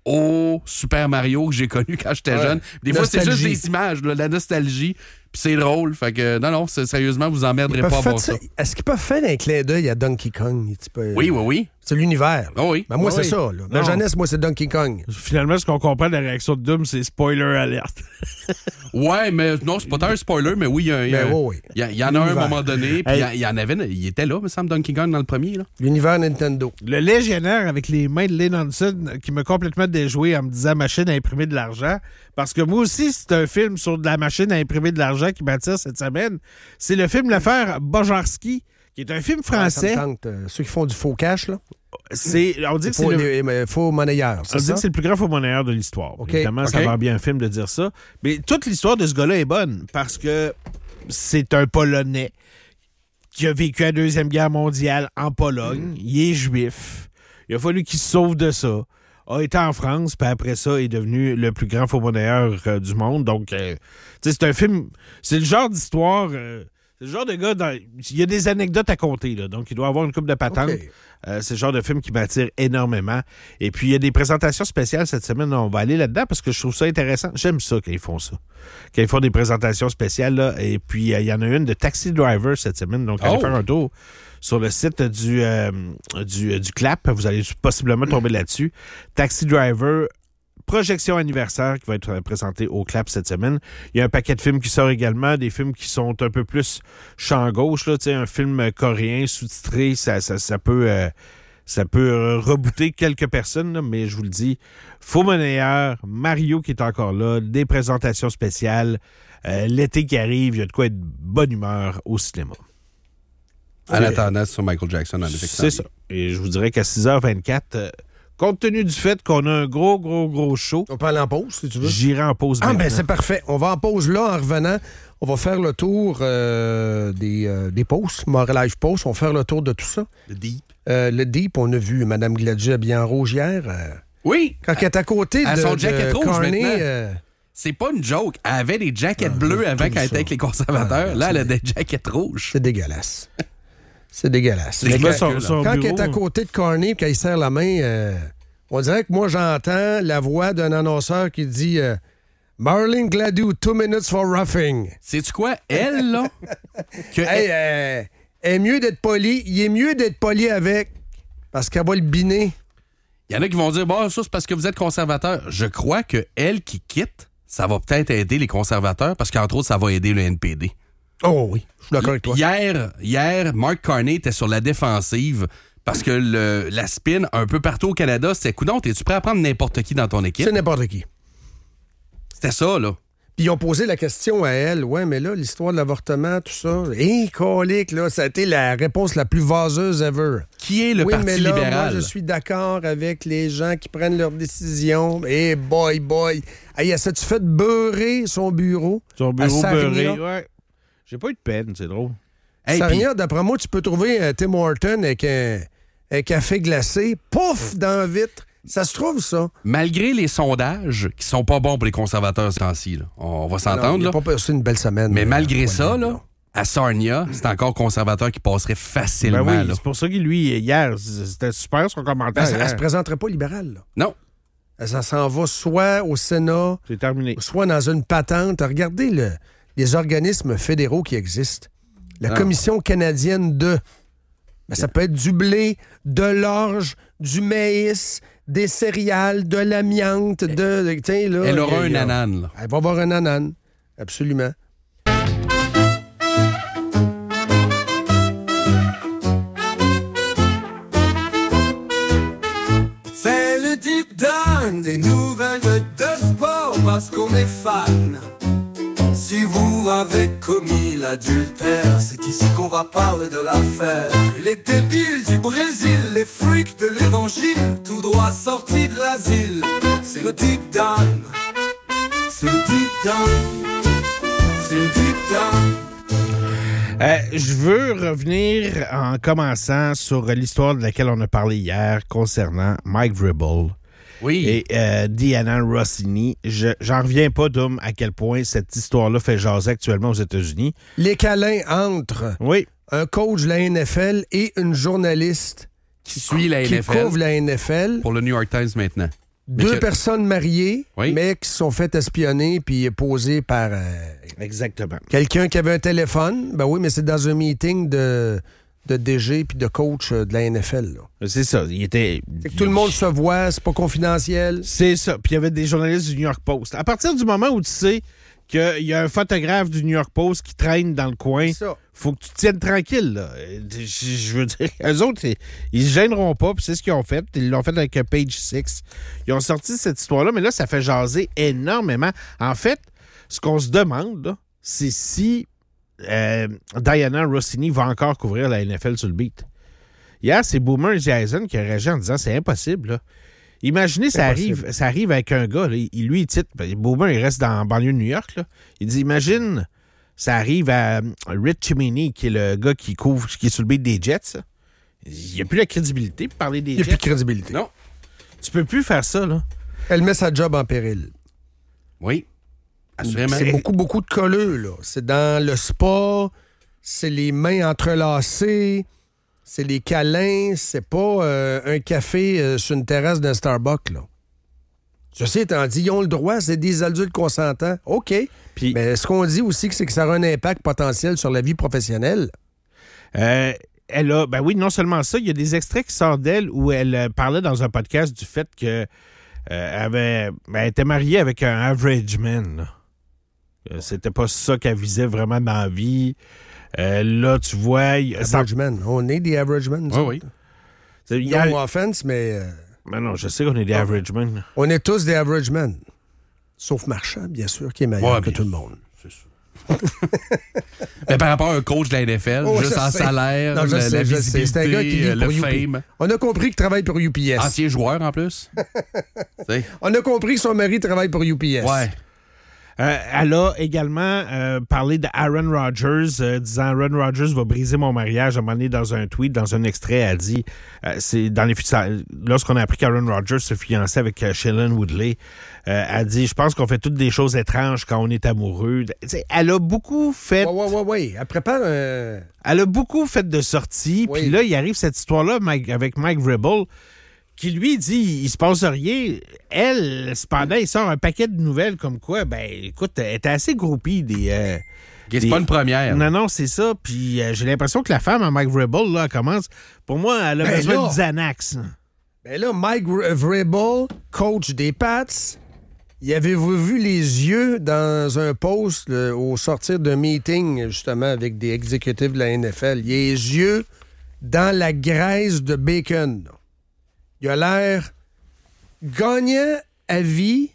Speaker 3: au Super Mario que j'ai connu quand j'étais
Speaker 1: Ouais.
Speaker 3: jeune. Des fois, c'est juste
Speaker 1: Nostalgie.
Speaker 3: des images, là, la nostalgie. Puis c'est drôle. Fait que, non, non, c'est- sérieusement, vous emmerderez
Speaker 1: Ils
Speaker 3: pas
Speaker 1: peuvent
Speaker 3: à voir
Speaker 1: faire
Speaker 3: ça.
Speaker 1: ça. Est-ce qu'ils peuvent faire un clin d'œil à Donkey Kong? Un petit peu?
Speaker 3: Oui, oui, oui.
Speaker 1: C'est l'univers. là.
Speaker 3: Oh oui.
Speaker 1: Ben, moi,
Speaker 2: Oh
Speaker 1: c'est
Speaker 2: oui.
Speaker 1: ça. Là. Ma
Speaker 2: Non.
Speaker 1: jeunesse, moi, c'est Donkey Kong.
Speaker 2: Finalement, ce qu'on comprend de la réaction de Doom, c'est spoiler alerte.
Speaker 3: Ouais, mais non, c'est pas tant un spoiler, mais oui, il y, a- il y a-
Speaker 1: Ben, oui, oui.
Speaker 3: il y a- il y en a un à un
Speaker 1: L'univers.
Speaker 3: moment donné. Puis
Speaker 2: Hey.
Speaker 3: il y a- il y en avait, il était là, me semble, Donkey Kong dans le premier. Là.
Speaker 1: L'univers Nintendo.
Speaker 2: Le légionnaire avec les mains de Lynn Hanson qui m'a complètement déjoué en me disant machine à imprimer de l'argent. Parce que moi aussi, c'est un film sur de la machine à imprimer de l'argent qui m'attire cette semaine. C'est le film L'affaire Bojarski, qui est un film français.
Speaker 1: Ça me tente. Euh, ceux qui font du faux cash, là.
Speaker 2: C'est, on dit que c'est
Speaker 1: Faux,
Speaker 2: le,
Speaker 1: les- les faux monnayeurs,
Speaker 2: on
Speaker 1: c'est
Speaker 2: dit
Speaker 1: ça?
Speaker 2: que c'est le plus grand faux monnayeur de l'histoire.
Speaker 1: OK.
Speaker 2: Évidemment, ça
Speaker 3: OK.
Speaker 2: va bien un film de dire ça. Mais toute l'histoire de ce gars-là est bonne parce que c'est un Polonais qui a vécu la Deuxième Guerre mondiale en Pologne.
Speaker 1: Mm.
Speaker 2: Il est juif. Il a fallu qu'il se sauve de ça. A été en France, puis après ça, est devenu le plus grand faux monnayeur euh, du monde. Donc, euh, tu sais, c'est un film... C'est le genre d'histoire... euh, c'est le genre de gars... dans- il y a des anecdotes à compter, là. Donc, il doit avoir une coupe de patente.
Speaker 1: OK.
Speaker 2: Euh, c'est le genre de film qui m'attire énormément. Et puis, il y a des présentations spéciales cette semaine. On va aller là-dedans parce que je trouve ça intéressant. J'aime ça quand ils font ça. Quand ils font des présentations spéciales. Là. Et puis, euh, il y en a une de Taxi Driver cette semaine. Donc, allez
Speaker 3: Oh!
Speaker 2: faire un tour sur le site du, euh, du, du Clap. Vous allez possiblement tomber là-dessus. Taxi Driver, projection anniversaire qui va être présenté au Clap cette semaine. Il y a un paquet de films qui sort également, des films qui sont un peu plus champ gauche, là, tu sais, un film coréen sous-titré, ça, ça, ça peut euh, ça peut euh, rebooter quelques personnes, là, mais je vous le dis, faux monnayeur, Mario qui est encore là, des présentations spéciales, euh, l'été qui arrive, il y a de quoi être bonne humeur au cinéma.
Speaker 3: En attendant sur Michael Jackson, en effet.
Speaker 2: C'est ça. Et je vous dirais qu'à six heures vingt-quatre, euh, compte tenu du fait qu'on a un gros, gros, gros show,
Speaker 1: On peut aller en pause, si tu veux.
Speaker 2: j'irai en pause
Speaker 1: Ah, ben
Speaker 2: maintenant.
Speaker 1: c'est parfait. On va en pause là. En revenant, on va faire le tour euh, des, euh, des posts, Montréal Live Post. On va faire le tour de tout ça.
Speaker 3: Le Deep.
Speaker 1: Euh, le Deep, on a vu Mme Gladget bien en rouge hier. euh,
Speaker 3: Oui.
Speaker 1: quand elle est à côté
Speaker 3: à
Speaker 1: de,
Speaker 3: son
Speaker 1: de
Speaker 3: jacket rouge
Speaker 1: Carney,
Speaker 3: maintenant.
Speaker 1: euh,
Speaker 3: C'est pas une joke. Elle avait des jackets
Speaker 1: Ah,
Speaker 3: bleus
Speaker 1: tout
Speaker 3: avant qu'elle
Speaker 1: ça.
Speaker 3: était avec les conservateurs.
Speaker 1: Ah,
Speaker 3: Là, elle a
Speaker 1: c'est-
Speaker 3: des jackets rouges.
Speaker 1: c'est dégueulasse. C'est dégueulasse.
Speaker 3: C'est
Speaker 2: Mais
Speaker 3: clair
Speaker 2: son-
Speaker 3: que, là.
Speaker 2: son
Speaker 1: Quand elle
Speaker 2: bureau,
Speaker 1: est à côté de Carney, quand il serre la main, euh, on dirait que moi, j'entends la voix d'un annonceur qui dit euh, Marlene Gladue, two minutes for roughing.
Speaker 3: Sais-tu quoi? Elle, là, que
Speaker 1: Hey, euh, elle est mieux d'être poli. Il est mieux d'être poli avec parce qu'elle va le biner.
Speaker 3: il y en a qui vont dire, bon, ça, c'est parce que vous êtes conservateur. Je crois que elle qui quitte, ça va peut-être aider les conservateurs parce qu'entre autres, ça va aider le N P D.
Speaker 1: Oh oui, je suis d'accord avec toi.
Speaker 3: Hier, hier, Mark Carney était sur la défensive parce que le, la spin, un peu partout au Canada, c'était, coudonc, es-tu prêt à prendre n'importe qui dans ton équipe?
Speaker 1: C'est n'importe qui.
Speaker 3: C'était ça, là.
Speaker 1: Puis ils ont posé la question à elle. Ouais, mais là, l'histoire de l'avortement, tout ça. Hé, colique, là, ça a été la réponse la plus vaseuse ever.
Speaker 3: Qui est le
Speaker 1: oui,
Speaker 3: Parti
Speaker 1: mais là,
Speaker 3: libéral?
Speaker 1: moi, je suis d'accord avec les gens qui prennent leurs décisions. Eh, boy, boy. Hey, as-tu fait beurrer son bureau?
Speaker 2: Son bureau
Speaker 1: à Sarnia?
Speaker 2: beurré, ouais. J'ai pas eu de peine, c'est drôle.
Speaker 3: Hey,
Speaker 1: Sarnia, d'après moi, tu peux trouver un Tim Horton avec un, un café glacé, pouf, dans la vitre. Ça se trouve, ça.
Speaker 3: Malgré les sondages qui sont pas bons pour les conservateurs ce temps-ci, là. On va s'entendre, là.
Speaker 1: Pas passé une belle semaine.
Speaker 3: Mais
Speaker 1: là,
Speaker 3: malgré
Speaker 1: ouais,
Speaker 3: ça, là,
Speaker 1: là,
Speaker 3: à Sarnia, c'est encore conservateur qui passerait facilement.
Speaker 2: Ben oui,
Speaker 3: là.
Speaker 2: c'est pour ça que lui, hier, c'était super son commentaire.
Speaker 1: Ben, ça, elle
Speaker 2: hier.
Speaker 1: se présenterait pas libérale, là.
Speaker 3: Non.
Speaker 1: Ça s'en va soit au Sénat,
Speaker 2: C'est terminé.
Speaker 1: soit dans une patente. Regardez le, les organismes fédéraux qui existent. La
Speaker 3: Ah.
Speaker 1: Commission canadienne de... Ben, ça peut être du blé, de l'orge, du maïs, des céréales, de l'amiante, de... de tiens, là,
Speaker 3: Elle aura
Speaker 1: il y a-
Speaker 3: un anane, là.
Speaker 1: Elle va avoir un anane. Absolument.
Speaker 5: C'est le deep down des nouvelles de sport parce qu'on est fan. Si vous avez commis l'adultère, c'est ici qu'on va parler de l'affaire. Les débiles du Brésil, les freaks de l'évangile, tout droit sortis de l'asile. C'est le deep down. C'est le deep down. C'est le deep down.
Speaker 2: Euh, je veux revenir en commençant sur l'histoire de laquelle on a parlé hier concernant Mike Vrabel
Speaker 3: Oui.
Speaker 2: et euh, Diana Rossini. Je, j'en reviens pas, Dom, à quel point cette histoire-là fait jaser actuellement aux États-Unis.
Speaker 1: Les câlins entre
Speaker 2: Oui.
Speaker 1: un coach de la N F L et une journaliste
Speaker 3: Qui suit la
Speaker 1: qui
Speaker 3: N F L
Speaker 1: couvre la N F L.
Speaker 3: pour le New York Times maintenant.
Speaker 1: Deux
Speaker 3: que-
Speaker 1: personnes mariées,
Speaker 3: Oui.
Speaker 1: mais qui se sont fait espionner puis posées par euh,
Speaker 2: Exactement.
Speaker 1: quelqu'un qui avait un téléphone. Ben oui, mais c'est dans un meeting de, de D G puis de coach euh, de la N F L. Là.
Speaker 2: C'est ça. Il était.
Speaker 1: C'est que tout le monde se voit, c'est pas confidentiel.
Speaker 2: C'est ça. Puis il y avait des journalistes du New York Post. À partir du moment où tu sais qu'il y a un photographe du New York Post qui traîne dans le coin,
Speaker 1: C'est ça.
Speaker 2: faut que tu te tiennes tranquille, là. Je, je veux dire, eux autres, ils, ils se gêneront pas, puis c'est ce qu'ils ont fait. Ils l'ont fait avec Page Six. Ils ont sorti cette histoire-là, mais là, ça fait jaser énormément. En fait, ce qu'on se demande, là, c'est si euh, Diana Rossini va encore couvrir la N F L sur le beat. Hier, c'est Boomer Esiason qui a réagi en disant c'est impossible, là. Imaginez, ça arrive, ça arrive avec un gars, là, il, lui, il titre, ben, Boomer, il reste dans la banlieue de New York, là. Il dit, imagine, ça arrive à Rich Cimini, qui est le gars qui couvre, qui est sur le beat des Jets. là. Il n'y a plus la crédibilité pour parler des
Speaker 1: Il n'y a
Speaker 2: Jets.
Speaker 1: plus de crédibilité.
Speaker 3: Non.
Speaker 2: Tu peux plus faire ça, là.
Speaker 1: Elle met sa job en péril.
Speaker 3: Oui. Assurément.
Speaker 1: C'est beaucoup, beaucoup de colleux, là. C'est dans le spa, c'est les mains entrelacées, c'est les câlins, c'est pas euh, un café euh, sur une terrasse d'un Starbucks, là. Ceci étant dit, ils ont le droit, c'est des adultes consentants. OK.
Speaker 2: Puis,
Speaker 1: Mais ce qu'on dit aussi, c'est que ça aura un impact potentiel sur la vie professionnelle.
Speaker 2: euh, elle a, ben oui, non seulement ça, il y a des extraits qui sortent d'elle où elle euh, parlait dans un podcast du fait que euh, avait, ben, elle était mariée avec un average man, là. Euh, C'était pas ça qu'elle visait vraiment dans la vie. Euh, là, tu vois... il- ça-
Speaker 1: Average man. On est des average men. nous
Speaker 3: Oui,
Speaker 1: autres.
Speaker 2: il y a-
Speaker 1: No offense, mais euh,
Speaker 2: Ben non, je sais qu'on est des average men.
Speaker 1: on est tous des average men. Sauf Marchand, bien sûr, qui est meilleur
Speaker 3: Ouais,
Speaker 1: que
Speaker 3: bien
Speaker 1: tout le monde.
Speaker 3: C'est ça. Mais par rapport à un coach de la N F L,
Speaker 1: Oh,
Speaker 3: juste
Speaker 1: je
Speaker 3: en
Speaker 1: sais.
Speaker 3: salaire,
Speaker 1: Non, je
Speaker 3: la,
Speaker 1: sais,
Speaker 3: la
Speaker 1: je sais.
Speaker 3: visibilité,
Speaker 1: C'est un gars qui lit
Speaker 3: euh,
Speaker 1: pour
Speaker 3: le
Speaker 1: U P.
Speaker 3: fame.
Speaker 1: On a compris qu'il travaille pour U P S.
Speaker 3: Ancien joueur en plus. Tu sais.
Speaker 1: On a compris que son mari travaille pour U P S.
Speaker 3: Ouais.
Speaker 2: Euh, elle a également euh, parlé d'Aaron Rodgers, euh, disant Aaron Rodgers va briser mon mariage. À un moment donné, dans un tweet, dans un extrait, elle a dit euh, c'est dans les ça- lorsqu'on a appris qu'Aaron Rodgers se fiançait avec euh, Shailene Woodley, euh, elle a dit je pense qu'on fait toutes des choses étranges quand on est amoureux. T'sais, elle a beaucoup fait,
Speaker 1: Ouais, ouais, ouais, ouais. Elle prépare un.
Speaker 2: elle a beaucoup fait de sorties.
Speaker 1: Oui.
Speaker 2: Puis là, il arrive cette histoire-là Mike- avec Mike Vrabel, qui lui dit il se passe rien. Elle, cependant, il sort un paquet de nouvelles comme quoi, ben écoute, elle était assez groupie des. euh,
Speaker 3: C'est
Speaker 2: des-
Speaker 3: pas une première.
Speaker 2: Non, non, c'est ça. Puis euh, j'ai l'impression que la femme à Mike Vrabel, là, elle commence. Pour moi, elle a
Speaker 1: Ben
Speaker 2: besoin
Speaker 1: là.
Speaker 2: de Xanax.
Speaker 1: Ben là, Mike Vr- Vrabel, coach des Pats, y avez-vous vu les yeux dans un post là, au sortir d'un meeting, justement, avec des exécutifs de la N F L? Il a les yeux dans la graisse de bacon. là. Il a l'air gagnant à vie,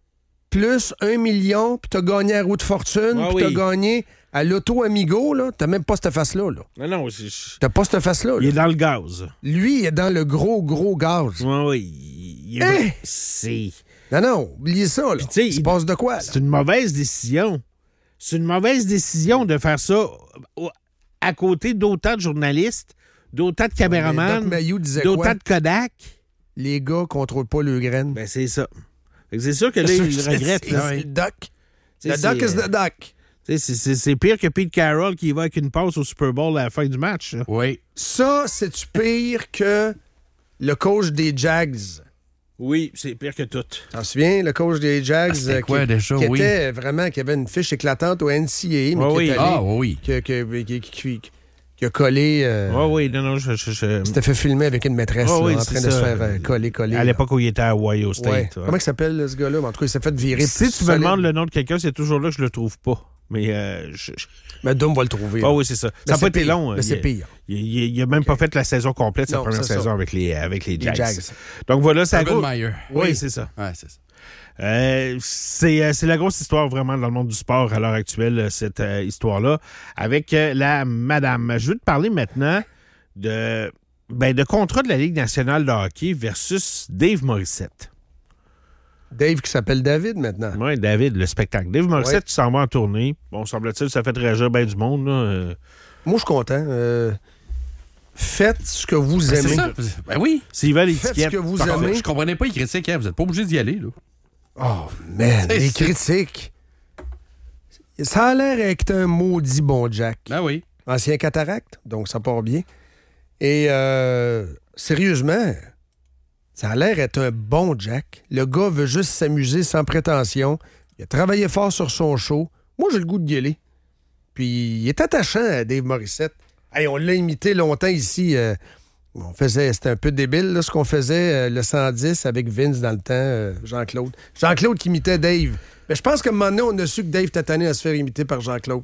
Speaker 1: plus un million, puis t'as gagné à roue de fortune,
Speaker 2: Ah
Speaker 1: puis t'as
Speaker 2: oui.
Speaker 1: gagné à l'auto Amigo, là. T'as même pas cette face-là, là.
Speaker 2: Non, non, je- je-
Speaker 1: T'as pas cette face-là,
Speaker 2: il est
Speaker 1: là.
Speaker 2: dans le gaz.
Speaker 1: Lui, il est dans le gros, gros gaz.
Speaker 2: Oui, oui. il- il est-
Speaker 1: Hein?
Speaker 2: C'est.
Speaker 1: Non, non, oubliez ça, là.
Speaker 2: Puis, tu sais,
Speaker 1: il se
Speaker 2: il-
Speaker 1: passe de quoi, là?
Speaker 2: C'est une mauvaise décision. C'est une mauvaise décision de faire ça au- à côté d'autant de journalistes, d'autant de caméramans,
Speaker 1: Doc Mayou disait
Speaker 2: d'autant
Speaker 1: quoi?
Speaker 2: de Kodak.
Speaker 1: Les gars contrôlent pas leurs graines.
Speaker 2: Ben, c'est ça. Fait que c'est sûr que là, il le regrette.
Speaker 1: C'est
Speaker 2: là.
Speaker 1: le doc.
Speaker 2: T'sais,
Speaker 1: Le doc
Speaker 2: c'est,
Speaker 1: is the doc.
Speaker 2: C'est, c'est, c'est pire que Pete Carroll qui va avec une passe au Super Bowl à la fin du match. Là.
Speaker 3: Oui.
Speaker 1: Ça, c'est-tu pire que le coach des Jags?
Speaker 2: Oui, c'est pire que tout.
Speaker 1: T'en souviens, le coach des Jags
Speaker 3: Ah, c'était
Speaker 1: euh,
Speaker 3: quoi,
Speaker 1: qui,
Speaker 3: déjà?
Speaker 1: qui
Speaker 3: Oui.
Speaker 1: était vraiment, qui avait une fiche éclatante au N C A A, mais
Speaker 2: Oh,
Speaker 1: qui
Speaker 2: oui.
Speaker 1: est allé,
Speaker 3: Ah, oui.
Speaker 1: qui, qui- qui- qui- qui- qui a collé, euh,
Speaker 2: Oui, oui, non, non, je... je, je...
Speaker 1: s'était fait filmer avec une maîtresse
Speaker 2: Oh,
Speaker 1: là,
Speaker 2: oui,
Speaker 1: en
Speaker 2: c'est
Speaker 1: train de se
Speaker 2: ça.
Speaker 1: faire euh, coller, coller.
Speaker 2: À
Speaker 1: là.
Speaker 2: l'époque où il était à Ohio State.
Speaker 1: Ouais.
Speaker 2: Ouais.
Speaker 1: Comment il s'appelle, ce gars-là? En tout cas, il s'est fait virer.
Speaker 2: Si tu me
Speaker 1: solide.
Speaker 2: demandes le nom de quelqu'un, c'est toujours là que je le trouve pas. Mais euh, je... je-
Speaker 1: Mais Dom va le trouver.
Speaker 2: Ah
Speaker 1: là.
Speaker 2: oui, c'est ça.
Speaker 1: Mais
Speaker 2: Ça n'a pas
Speaker 1: c'est
Speaker 2: été
Speaker 1: pire.
Speaker 2: long.
Speaker 1: Mais c'est
Speaker 2: il,
Speaker 1: pire.
Speaker 2: il, il a même
Speaker 1: Ok.
Speaker 2: pas fait la saison complète, sa
Speaker 1: Non,
Speaker 2: première
Speaker 1: c'est
Speaker 2: saison
Speaker 1: ça.
Speaker 2: avec les, avec les
Speaker 1: Les
Speaker 2: Jags.
Speaker 1: Jags.
Speaker 2: Donc voilà, c'est la
Speaker 3: Urban
Speaker 2: grosse...
Speaker 3: Meyer.
Speaker 2: Oui,
Speaker 1: Oui.
Speaker 2: c'est ça.
Speaker 3: Ouais, c'est ça.
Speaker 2: Euh, c'est, euh, c'est la grosse histoire vraiment dans le monde du sport à l'heure actuelle, euh, cette euh, histoire-là, avec euh, la madame. Je veux te parler maintenant de, ben, de contrat de la Ligue nationale de hockey versus Dave Morissette.
Speaker 1: Dave qui s'appelle David maintenant.
Speaker 2: Oui, David, le spectacle. Dave Morissette
Speaker 1: Ouais.
Speaker 2: qui s'en va en tournée. Bon, semble-t-il, ça fait réagir bien du monde. Là. Euh,
Speaker 1: Moi, je suis content. Euh, faites ce que vous
Speaker 3: C'est
Speaker 1: aimez.
Speaker 3: ça. Ben oui.
Speaker 2: S'il va à
Speaker 1: Faites ce
Speaker 2: l'étiquette.
Speaker 1: que vous
Speaker 3: Par contre,
Speaker 1: aimez.
Speaker 3: je comprenais pas, ils critiquent, hein, vous êtes pas obligé d'y aller, là.
Speaker 1: Oh, man,
Speaker 3: C'est
Speaker 1: les
Speaker 3: ça.
Speaker 1: critiques. Ça a l'air d'être un maudit bon Jack.
Speaker 3: Ben oui.
Speaker 1: Ancien cataracte, donc ça part bien. Et euh, sérieusement, ça a l'air d'être un bon Jack. Le gars veut juste s'amuser sans prétention. Il a travaillé fort sur son show. Moi, j'ai le goût de gueuler. Puis, il est attachant à Dave Morissette. Hey, on l'a imité longtemps ici. euh, on faisait, c'était un peu débile, là, ce qu'on faisait, euh, le cent dix avec Vince dans le temps, euh, Jean-Claude. Jean-Claude qui imitait Dave. Mais je pense qu'à un moment donné, on a su que Dave était tanné à se faire imiter par Jean-Claude.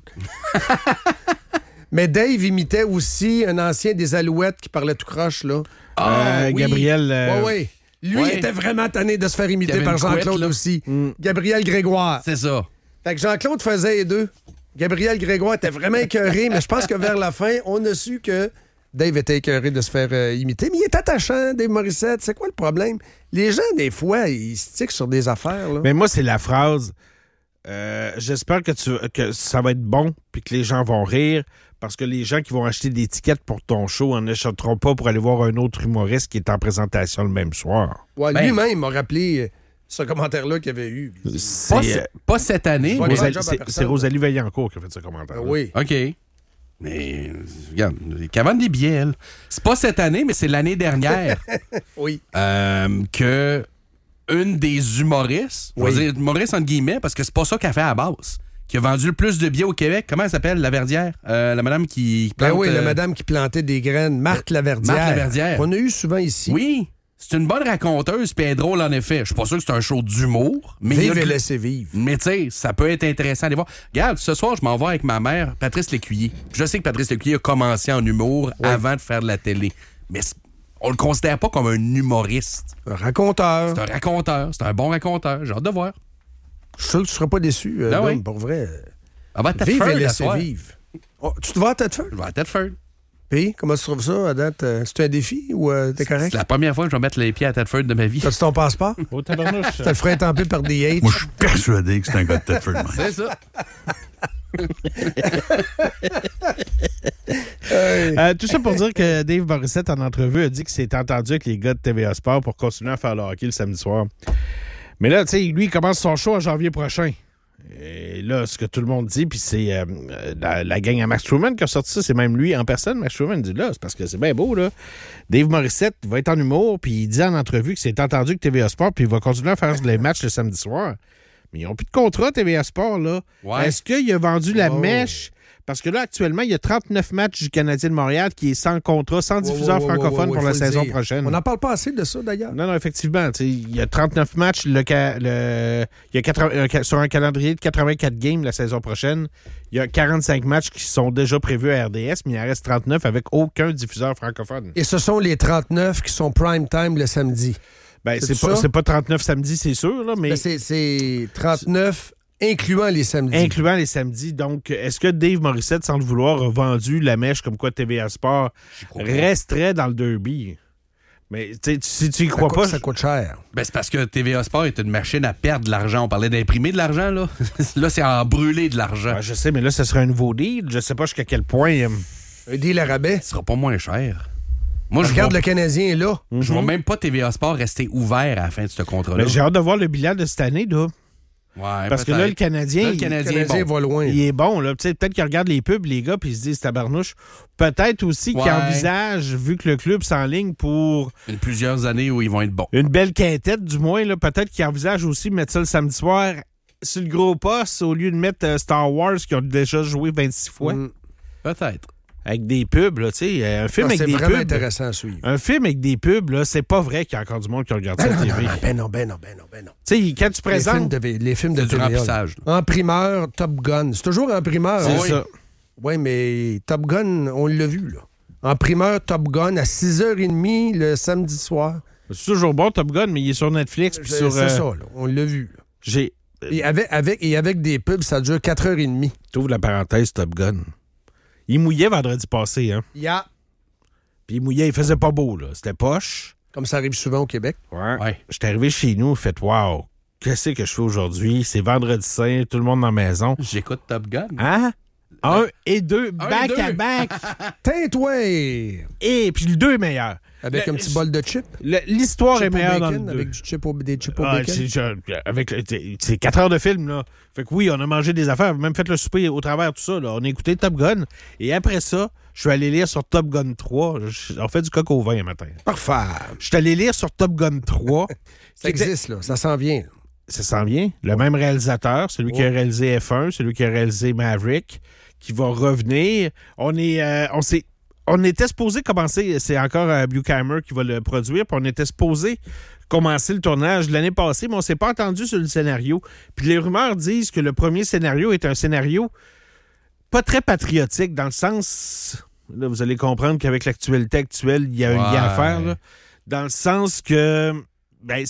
Speaker 1: Mais Dave imitait aussi un ancien des Alouettes qui parlait tout croche, là.
Speaker 2: Euh,
Speaker 3: oui.
Speaker 2: Gabriel. euh,
Speaker 1: Oui, oui. Lui
Speaker 3: Ouais.
Speaker 1: était vraiment tanné de se faire
Speaker 3: Il y
Speaker 1: imiter
Speaker 3: avait
Speaker 1: par
Speaker 3: une couette,
Speaker 1: Jean-Claude
Speaker 3: là.
Speaker 1: aussi. Gabriel Grégoire.
Speaker 3: C'est ça.
Speaker 1: Fait que Jean-Claude faisait les deux. Gabriel Grégoire était vraiment écœuré, mais je pense que vers la fin, on a su que Dave était écœuré de se faire euh, imiter. Mais il est attachant, Dave Morissette. C'est quoi le problème? Les gens, des fois, ils stickent sur des affaires, là.
Speaker 2: Mais moi, c'est la phrase. euh, j'espère que, tu, que ça va être bon puis que les gens vont rire parce que les gens qui vont acheter des tickets pour ton show en achèteront pas pour aller voir un autre humoriste qui est en présentation le même soir.
Speaker 1: Ouais,
Speaker 3: Ben-
Speaker 1: lui-même m'a rappelé euh, ce commentaire-là qu'il avait eu.
Speaker 2: C'est,
Speaker 3: Pas,
Speaker 2: euh,
Speaker 3: ce- pas cette année.
Speaker 1: Pas
Speaker 3: mais-
Speaker 1: les-
Speaker 2: Rosalie-
Speaker 1: job à
Speaker 2: c'est,
Speaker 1: personne.
Speaker 2: c'est Rosalie Vaillancourt qui a fait ce commentaire.
Speaker 1: Ah oui.
Speaker 3: OK. Mais, euh, regarde, qu'elle vende des billets, elle. C'est pas cette année, mais c'est l'année dernière
Speaker 1: Oui.
Speaker 3: euh, que une des humoristes, on
Speaker 1: Oui.
Speaker 3: va dire humoriste entre guillemets, parce que c'est pas ça qu'elle fait à la base, qui a vendu le plus de billets au Québec. Comment elle s'appelle, la Verdière? Euh, la madame qui
Speaker 1: Ben
Speaker 3: plante...
Speaker 1: oui, la
Speaker 3: euh,
Speaker 1: madame qui plantait des graines, Marthe Laverdière.
Speaker 3: Marthe Laverdière.
Speaker 1: On a eu souvent ici.
Speaker 3: Oui, c'est une bonne raconteuse, puis elle est drôle en effet. Je suis pas sûr que c'est un show d'humour, mais il y a
Speaker 1: Vive et
Speaker 3: de-
Speaker 1: laissez vivre.
Speaker 3: Mais tu sais, ça peut être intéressant à aller voir. Regarde, ce soir, je m'en vais avec ma mère, Patrice Lécuyer. Je sais que Patrice Lécuyer a commencé en humour avant de faire de la télé. Mais c'est- on le considère pas comme un humoriste.
Speaker 1: Un raconteur.
Speaker 3: C'est un raconteur. C'est un bon raconteur. J'ai hâte de voir.
Speaker 1: Je suis sûr que tu ne seras pas déçu, euh,
Speaker 3: Ah
Speaker 1: Dom,
Speaker 3: oui.
Speaker 1: pour vrai.
Speaker 3: On va à
Speaker 1: Vive
Speaker 3: Thetford,
Speaker 1: et
Speaker 3: la
Speaker 1: laissez
Speaker 3: soirée.
Speaker 1: vivre. Oh, tu te vas à Thetford?
Speaker 3: Je vais à Thetford.
Speaker 1: Puis, comment tu trouves ça à date? Euh, C'est un défi ou euh, t'es correct?
Speaker 3: C'est la première fois que je vais mettre les pieds à Thetford de ma vie.
Speaker 1: T'as-tu ton passeport?
Speaker 2: Au tabarnouche.
Speaker 1: Tu te le ferais étamper par D H?
Speaker 6: Moi, je suis persuadé que c'est un gars de Thetford. moi.
Speaker 3: C'est ça.
Speaker 2: Euh, tout ça pour dire que Dave Morissette, en entrevue, a dit qu'il s'est entendu avec les gars de T V A Sport pour continuer à faire le hockey le samedi soir. Mais là, tu sais, lui, il commence son show en janvier prochain. Et là, ce que tout le monde dit, puis c'est euh, la, la gang à Max Truman qui a sorti ça, c'est même lui en personne. Max Truman dit là, c'est parce que c'est bien beau, là. Dave Morissette va être en humour, puis il dit en entrevue qu'il s'est entendu avec T V A Sport, puis il va continuer à faire les matchs le samedi soir. Mais ils n'ont plus de contrat, T V A Sport, là.
Speaker 3: Ouais.
Speaker 2: Est-ce qu'il a vendu la
Speaker 1: Oh.
Speaker 2: mèche? Parce que là, actuellement, il y a trente-neuf matchs du Canadien de Montréal qui est sans contrat, sans diffuseur
Speaker 1: Ouais, ouais, ouais,
Speaker 2: francophone
Speaker 1: ouais,
Speaker 2: pour
Speaker 1: faut
Speaker 2: la
Speaker 1: le
Speaker 2: saison
Speaker 1: dire.
Speaker 2: prochaine.
Speaker 1: On n'en parle pas assez de ça, d'ailleurs.
Speaker 2: Non, non, effectivement. tu sais, Il y a trente-neuf matchs le ca- le, il y a quatre-vingts, un ca- sur un calendrier de quatre-vingt-quatre games la saison prochaine. Il y a quarante-cinq matchs qui sont déjà prévus à R D S, mais il en reste trente-neuf avec aucun diffuseur francophone.
Speaker 1: Et ce sont les trente-neuf qui sont prime time le samedi.
Speaker 2: Ben,
Speaker 1: C'est
Speaker 2: c'est pas,
Speaker 1: ça?
Speaker 2: c'est pas trente-neuf samedis, c'est sûr, là, mais
Speaker 1: Ben, c'est- c'est trente-neuf incluant les samedis.
Speaker 2: incluant les samedis. Donc, est-ce que Dave Morissette, sans le vouloir, a vendu la mèche comme quoi T V A Sport resterait dans le derby? Mais tu sais, si tu y
Speaker 1: ça,
Speaker 2: crois
Speaker 1: coûte,
Speaker 2: pas...
Speaker 1: ça coûte cher.
Speaker 3: Ben, c'est parce que T V A Sport est une machine à perdre de l'argent. On parlait d'imprimer de l'argent, là. Là, c'est à en brûler de l'argent.
Speaker 2: Ah, je sais, mais là, ce serait un nouveau deal. Je sais pas jusqu'à quel point... euh,
Speaker 1: Un deal à rabais.
Speaker 3: Ce sera pas moins cher. Moi, je
Speaker 1: Regarde
Speaker 3: vois,
Speaker 1: le Canadien là.
Speaker 3: je vois même pas T V A Sport rester ouvert à la fin de ce contrat-là.
Speaker 2: Ben, j'ai hâte de voir le bilan de cette année, là.
Speaker 3: Ouais,
Speaker 2: Parce que
Speaker 3: peut-être.
Speaker 2: là, le Canadien,
Speaker 3: Là, le
Speaker 2: il-
Speaker 3: Canadien,
Speaker 1: Le Canadien
Speaker 3: bon.
Speaker 1: va loin.
Speaker 2: il est bon. Là. Tu sais, peut-être qu'ils regardent les pubs, les gars, puis ils se disent, tabarnouche. Peut-être aussi qu'ils
Speaker 3: Ouais.
Speaker 2: envisagent, vu que le club s'enligne pour
Speaker 3: Il y a plusieurs années où ils vont être bons.
Speaker 2: une belle quintette, du moins, là, peut-être qu'ils envisagent aussi mettre ça le samedi soir sur le gros poste au lieu de mettre euh, Star Wars qui ont déjà joué vingt-six fois.
Speaker 1: Mm.
Speaker 3: Peut-être.
Speaker 2: Avec des pubs, là, tu sais. Un film
Speaker 1: Ah,
Speaker 2: avec
Speaker 1: c'est
Speaker 2: des
Speaker 1: vraiment
Speaker 2: pubs.
Speaker 1: intéressant à suivre.
Speaker 2: Un film avec des pubs, là, c'est pas vrai qu'il y a encore du monde qui regarde ça
Speaker 1: Ben
Speaker 2: à
Speaker 1: non,
Speaker 2: la T V.
Speaker 1: non, ben non, ben non, ben non, ben non.
Speaker 2: Tu sais, quand tu
Speaker 1: Les films
Speaker 2: présentes.
Speaker 1: de, les films de
Speaker 3: C'est du
Speaker 1: T V A.
Speaker 3: remplissage,
Speaker 1: En primeur, Top Gun. C'est toujours en primeur.
Speaker 2: C'est
Speaker 1: hein?
Speaker 2: ça.
Speaker 1: Oui, mais Top Gun, on l'a vu, là. En primeur, Top Gun à six heures trente le samedi soir.
Speaker 2: C'est toujours bon, Top Gun, mais il est sur Netflix. puis
Speaker 1: C'est
Speaker 2: sur,
Speaker 1: c'est
Speaker 2: euh,
Speaker 1: ça, là. On l'a vu. là.
Speaker 2: J'ai.
Speaker 1: Et avec, avec, et avec des pubs, ça dure quatre heures trente.
Speaker 2: T'ouvres la parenthèse Top Gun. Il mouillait vendredi passé, hein.
Speaker 1: Yeah.
Speaker 2: Puis il mouillait, il faisait pas beau, là. C'était poche.
Speaker 1: Comme ça arrive souvent au Québec.
Speaker 2: Ouais.
Speaker 3: Ouais.
Speaker 2: J'étais arrivé chez nous, fait wow, qu'est-ce que je fais aujourd'hui? C'est vendredi saint, tout le monde dans la maison.
Speaker 3: J'écoute Top Gun.
Speaker 2: Hein? Un et deux,
Speaker 3: Un
Speaker 2: back
Speaker 3: et deux.
Speaker 2: à back.
Speaker 1: Teinte-toi!
Speaker 2: Et puis le deux est meilleur.
Speaker 1: Avec
Speaker 2: Le-
Speaker 1: un petit bol de chips.
Speaker 2: Le- L'histoire est
Speaker 1: Chip au
Speaker 2: meilleure dans le
Speaker 1: bacon,
Speaker 2: deux.
Speaker 1: avec du chip au, des chips au
Speaker 2: Ah,
Speaker 1: bacon.
Speaker 2: c'est, je- avec le- c'est- c'est quatre heures de film, là. Fait que oui, on a mangé des affaires, même fait le souper au travers de tout ça, là. On a écouté Top Gun. Et après ça, je suis allé lire sur Top Gun trois. Je- On fait du coq au vin un matin.
Speaker 1: Parfait.
Speaker 2: Je suis allé lire sur Top Gun trois.
Speaker 1: Ça existe, là. Ça s'en vient. là.
Speaker 2: Ça s'en vient. Le même réalisateur, celui qui a
Speaker 1: Oh.
Speaker 2: réalisé F un, celui qui a réalisé Maverick, qui va revenir. On est, euh, on s'est, on était supposé commencer, c'est encore euh, Buchheimer qui va le produire, puis on était supposé commencer le tournage l'année passée, mais on s'est pas entendu sur le scénario. Puis les rumeurs disent que le premier scénario est un scénario pas très patriotique, dans le sens, là, vous allez comprendre qu'avec l'actualité actuelle, il y a un
Speaker 3: Ouais.
Speaker 2: lien à faire, là, dans le sens que, ben,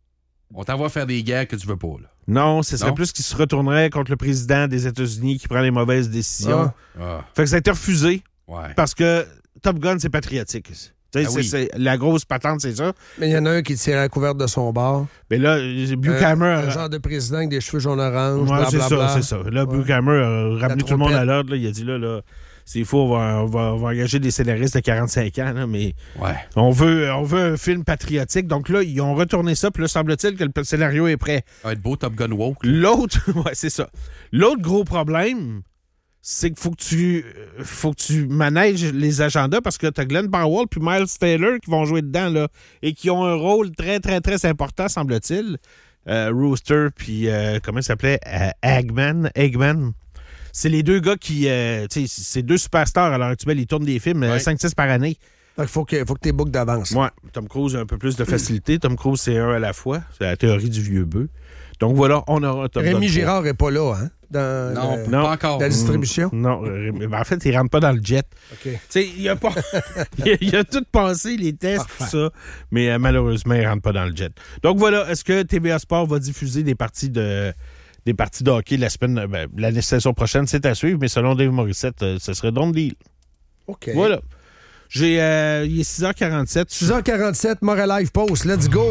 Speaker 3: On t'envoie faire des guerres que tu veux pas, là.
Speaker 2: non, ce serait
Speaker 3: Non?
Speaker 2: plus qu'il se retournerait contre le président des États-Unis qui prend les mauvaises décisions.
Speaker 1: Ah.
Speaker 3: Ah,
Speaker 2: Fait que ça a été refusé
Speaker 3: ouais.
Speaker 2: parce que Top Gun, c'est patriotique. Tu sais,
Speaker 3: Ah
Speaker 2: c'est-
Speaker 3: oui.
Speaker 2: c'est- la grosse patente, c'est ça.
Speaker 1: Mais il y en a un qui tire à la couverte de son bar.
Speaker 2: Mais là, Buchheimer...
Speaker 1: Un, un genre de président avec des cheveux jaune-orange,
Speaker 2: Ouais, c'est
Speaker 1: blablabla.
Speaker 2: ça, c'est ça. Là,
Speaker 1: Ouais.
Speaker 2: Buchheimer a ramené tout le monde
Speaker 1: trompette.
Speaker 2: à l'ordre. là. Il a dit, là, là c'est faux, on va, on, va, on va engager des scénaristes de quarante-cinq ans, là, mais
Speaker 3: Ouais.
Speaker 2: on veut, on veut un film patriotique. Donc là, ils ont retourné ça, puis là, semble-t-il que le scénario est prêt.
Speaker 3: Ça va être beau Top Gun Woke.
Speaker 2: L'autre, ouais, c'est ça. L'autre gros problème, c'est qu'il faut que tu faut que tu manèges les agendas parce que tu as Glenn Powell puis Miles Taylor qui vont jouer dedans là et qui ont un rôle très très très important semble-t-il. Euh, Rooster puis euh, comment il s'appelait euh, Eggman, Eggman. C'est les deux gars qui euh, tu sais c'est deux superstars à l'heure actuelle, ils tournent des films
Speaker 3: Ouais.
Speaker 2: cinq six par année.
Speaker 1: Fait qu'il faut que, faut que tu bookes d'avance.
Speaker 2: Ouais, Tom Cruise a un peu plus de facilité, Tom Cruise c'est un à la fois, c'est la théorie du vieux bœuf. Donc voilà, on aura Top Gun
Speaker 1: Rémi
Speaker 2: trois.
Speaker 1: Girard n'est pas là, hein? Dans
Speaker 3: Non,
Speaker 1: le-
Speaker 2: Non.
Speaker 3: pas encore.
Speaker 1: la distribution.
Speaker 2: Non, euh, mais en fait, il rentre pas dans le jet.
Speaker 1: OK.
Speaker 2: Tu sais, il a pas. il, a, il a tout passé, les tests, tout ça. Mais euh, malheureusement, il rentre pas dans le jet. Donc voilà, est-ce que T V A Sport va diffuser des parties de des parties de hockey la semaine, ben, la saison prochaine? C'est à suivre, mais selon Dave Morissette, euh, ce serait donc deal.
Speaker 1: OK.
Speaker 2: Voilà. J'ai. Euh, il est six heures quarante-sept.
Speaker 1: six heures quarante-sept, Montréal Live Post. Let's go!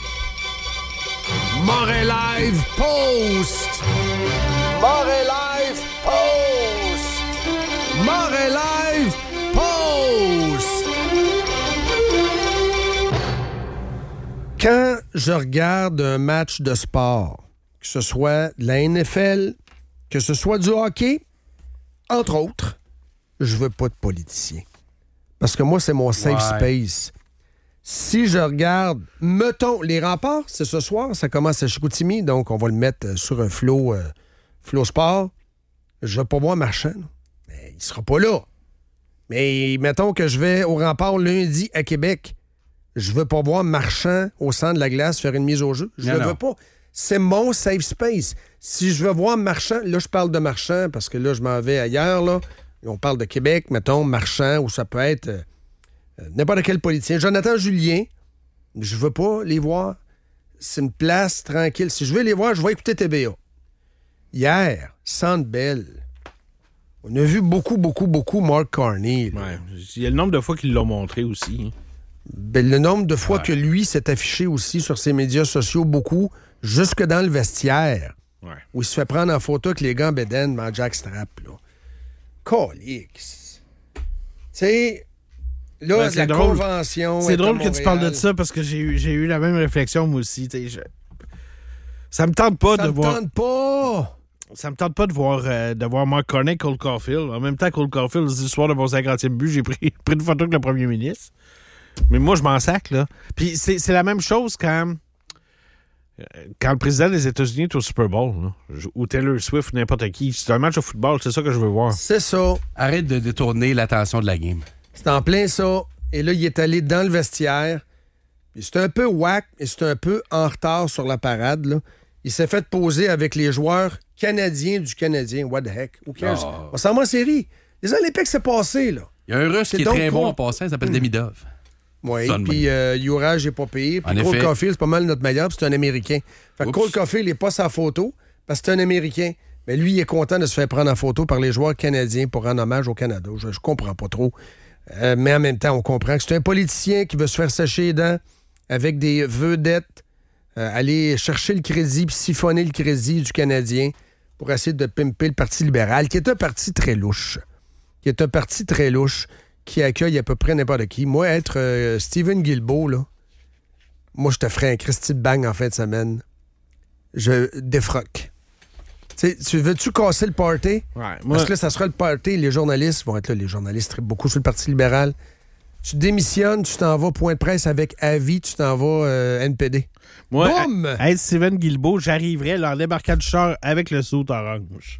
Speaker 1: Montréal Live Post! Montréal Live Post! Montréal Live Post! Quand je regarde un match de sport, que ce soit de la N F L, que ce soit du hockey, entre autres, je veux pas de politiciens. Parce que moi, c'est mon safe
Speaker 3: Ouais.
Speaker 1: space. Si je regarde, mettons, les remparts, c'est ce soir, ça commence à Chicoutimi, donc on va le mettre euh, sur un flow, euh, flow sport. Je vais pas voir Marchand, là. Mais il sera pas là. Mais mettons que je vais au rempart lundi à Québec. Je veux pas voir Marchand au centre de la glace faire une mise au jeu. Je
Speaker 3: Non,
Speaker 1: ne
Speaker 3: non.
Speaker 1: veux pas. C'est mon safe space. Si je veux voir Marchand, là, je parle de Marchand parce que là, je m'en vais ailleurs, là. On parle de Québec, mettons, Marchand, ou ça peut être euh, euh, n'importe quel politicien. Jonathan Julien, je veux pas les voir. C'est une place tranquille. Si je veux les voir, je vais écouter T V A. Hier, Centre Bell, on a vu beaucoup, beaucoup, beaucoup Mark Carney. là.
Speaker 2: Ouais. Il y a le nombre de fois qu'ils l'ont montré aussi.
Speaker 1: Ben, le nombre de fois
Speaker 3: Ouais.
Speaker 1: que lui s'est affiché aussi sur ses médias sociaux, beaucoup, jusque dans le vestiaire,
Speaker 2: Ouais.
Speaker 1: où il se fait prendre en photo avec les gants Beden dans Jack Strap. Là. Colix. Tu sais, Là,
Speaker 2: Ouais,
Speaker 1: de
Speaker 2: c'est
Speaker 1: la
Speaker 2: drôle.
Speaker 1: convention.
Speaker 2: C'est
Speaker 1: est à
Speaker 2: drôle que tu parles de
Speaker 1: Montréal.
Speaker 2: ça parce que j'ai eu, j'ai eu la même réflexion, moi aussi. tu sais, Je... Ça me tente pas
Speaker 1: Ça
Speaker 2: de
Speaker 1: me
Speaker 2: voir.
Speaker 1: tente pas.
Speaker 2: Ça me tente pas de voir, euh, de voir Mark Cornet, Cole Caulfield. En même temps, Cole Caulfield, le soir de mon cinquantième but, j'ai pris, pris une photo avec le premier ministre. Mais moi, je m'en sac, là. Puis c'est, c'est la même chose quand, euh, quand le président des États-Unis est au Super Bowl, là, ou Taylor Swift ou n'importe qui. C'est un match de football, c'est ça que je veux voir.
Speaker 1: C'est ça.
Speaker 3: Arrête de détourner l'attention de la game.
Speaker 1: C'est en plein ça. Et là, il est allé dans le vestiaire. Puis c'est un peu whack et c'est un peu en retard sur la parade, là. Il s'est fait poser avec les joueurs canadiens du Canadien. What the heck? Who cares?
Speaker 3: Oh.
Speaker 1: On s'en va en série. Les Olympiques, c'est passé, là.
Speaker 3: Il y a un Russe
Speaker 1: C'est
Speaker 3: qui est
Speaker 1: donc
Speaker 3: très bon
Speaker 1: cool.
Speaker 3: en passant, il s'appelle Demidov.
Speaker 1: Oui,
Speaker 3: Ça de
Speaker 1: puis euh, Juraj n'est pas payé. Puis
Speaker 3: En
Speaker 1: Cole
Speaker 3: effet.
Speaker 1: Caulfield, c'est pas mal notre meilleur, puis c'est un Américain. Fait que
Speaker 3: Oups.
Speaker 1: Cole Caulfield n'est pas sa photo, parce que c'est un Américain. Mais lui, il est content de se faire prendre en photo par les joueurs canadiens pour rendre hommage au Canada. Je, je comprends pas trop. Euh, mais en même temps, on comprend que c'est un politicien qui veut se faire sécher les dents avec des vedettes, euh, aller chercher le crédit puis siphonner le crédit du Canadien pour essayer de pimper le Parti libéral, qui est un parti très louche. Qui est un parti très louche, qui accueille à peu près n'importe qui. Moi, être euh, Steven Guilbeault, là, moi, je te ferais un Christy de bang en fin de semaine. Je défroque. T'sais, tu veux-tu casser le party?
Speaker 2: Ouais, moi,
Speaker 1: Parce que là, ça sera le party. Les journalistes vont être là. Les journalistes trippent beaucoup sur le Parti libéral. Tu démissionnes, tu t'en vas point de presse avec avis, tu t'en vas euh, N P D.
Speaker 2: moi
Speaker 1: Boum!
Speaker 2: à- à être Steven Guilbeault, j'arriverais là, en débarquant du char avec le saut orange.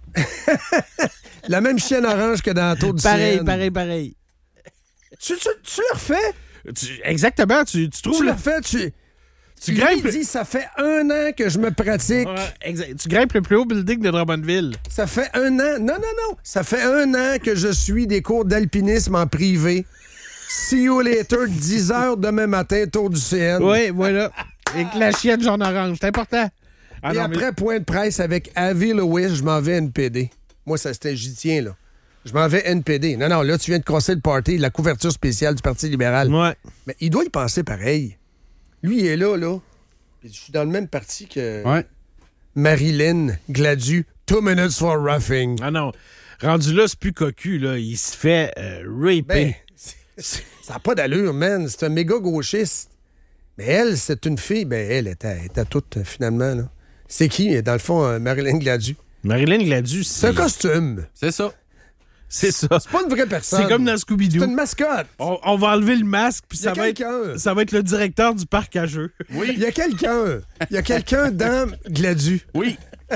Speaker 1: La même chienne orange que dans la tour du
Speaker 2: Pareil,
Speaker 1: Sienne.
Speaker 2: pareil, pareil.
Speaker 1: Tu, tu, tu le refais?
Speaker 2: Tu- exactement, tu, tu trouves
Speaker 1: Tu
Speaker 2: le...
Speaker 1: le refais? Tu,
Speaker 2: Tu
Speaker 1: Lui,
Speaker 2: grimpes...
Speaker 1: il dit, ça fait un an que je me pratique.
Speaker 2: Ouais, exact. Tu grimpes le plus haut building de Drummondville.
Speaker 1: Ça fait un an. Non, non, non. Ça fait un an que je suis des cours d'alpinisme en privé. See you later, dix heures demain matin, tour du C N.
Speaker 2: Oui, voilà. Avec la chienne jaune-orange, c'est important. Ah
Speaker 1: Et
Speaker 2: non,
Speaker 1: après,
Speaker 2: mais-
Speaker 1: point de presse avec Avi Lewis, je m'en vais N P D. Moi, ça, c'était, j'y tiens, là. Je m'en vais N P D. Non, non, là, tu viens de casser le party, la couverture spéciale du Parti libéral.
Speaker 2: Ouais.
Speaker 1: Mais il doit y penser pareil. Lui, il est là, là. Puis je suis dans le même parti que
Speaker 3: Ouais.
Speaker 1: Marilyn Gladu. Two minutes for roughing.
Speaker 2: Ah non. Rendu là, c'est plus cocu, là. Il se fait euh, raper.
Speaker 1: Ben, c'est- ça n'a pas d'allure, man. C'est un méga gauchiste. Mais elle, c'est une fille. Ben, elle était, elle était toute, euh, finalement, là. C'est qui, dans le fond, euh, Marilyn Gladu?
Speaker 2: Marilyn Gladu,
Speaker 1: C'est un
Speaker 2: c'est...
Speaker 1: costume.
Speaker 3: C'est ça.
Speaker 2: C'est ça.
Speaker 1: C'est pas une vraie personne.
Speaker 2: C'est comme dans
Speaker 1: C'est
Speaker 2: Scooby-Doo.
Speaker 1: une mascotte.
Speaker 2: On, on va enlever le masque, puis
Speaker 1: Il y a
Speaker 2: ça va, être,
Speaker 1: quelqu'un.
Speaker 2: ça va être le directeur du parc à jeux.
Speaker 1: Il y a quelqu'un. Il y a quelqu'un dans Gladu.
Speaker 3: Oui.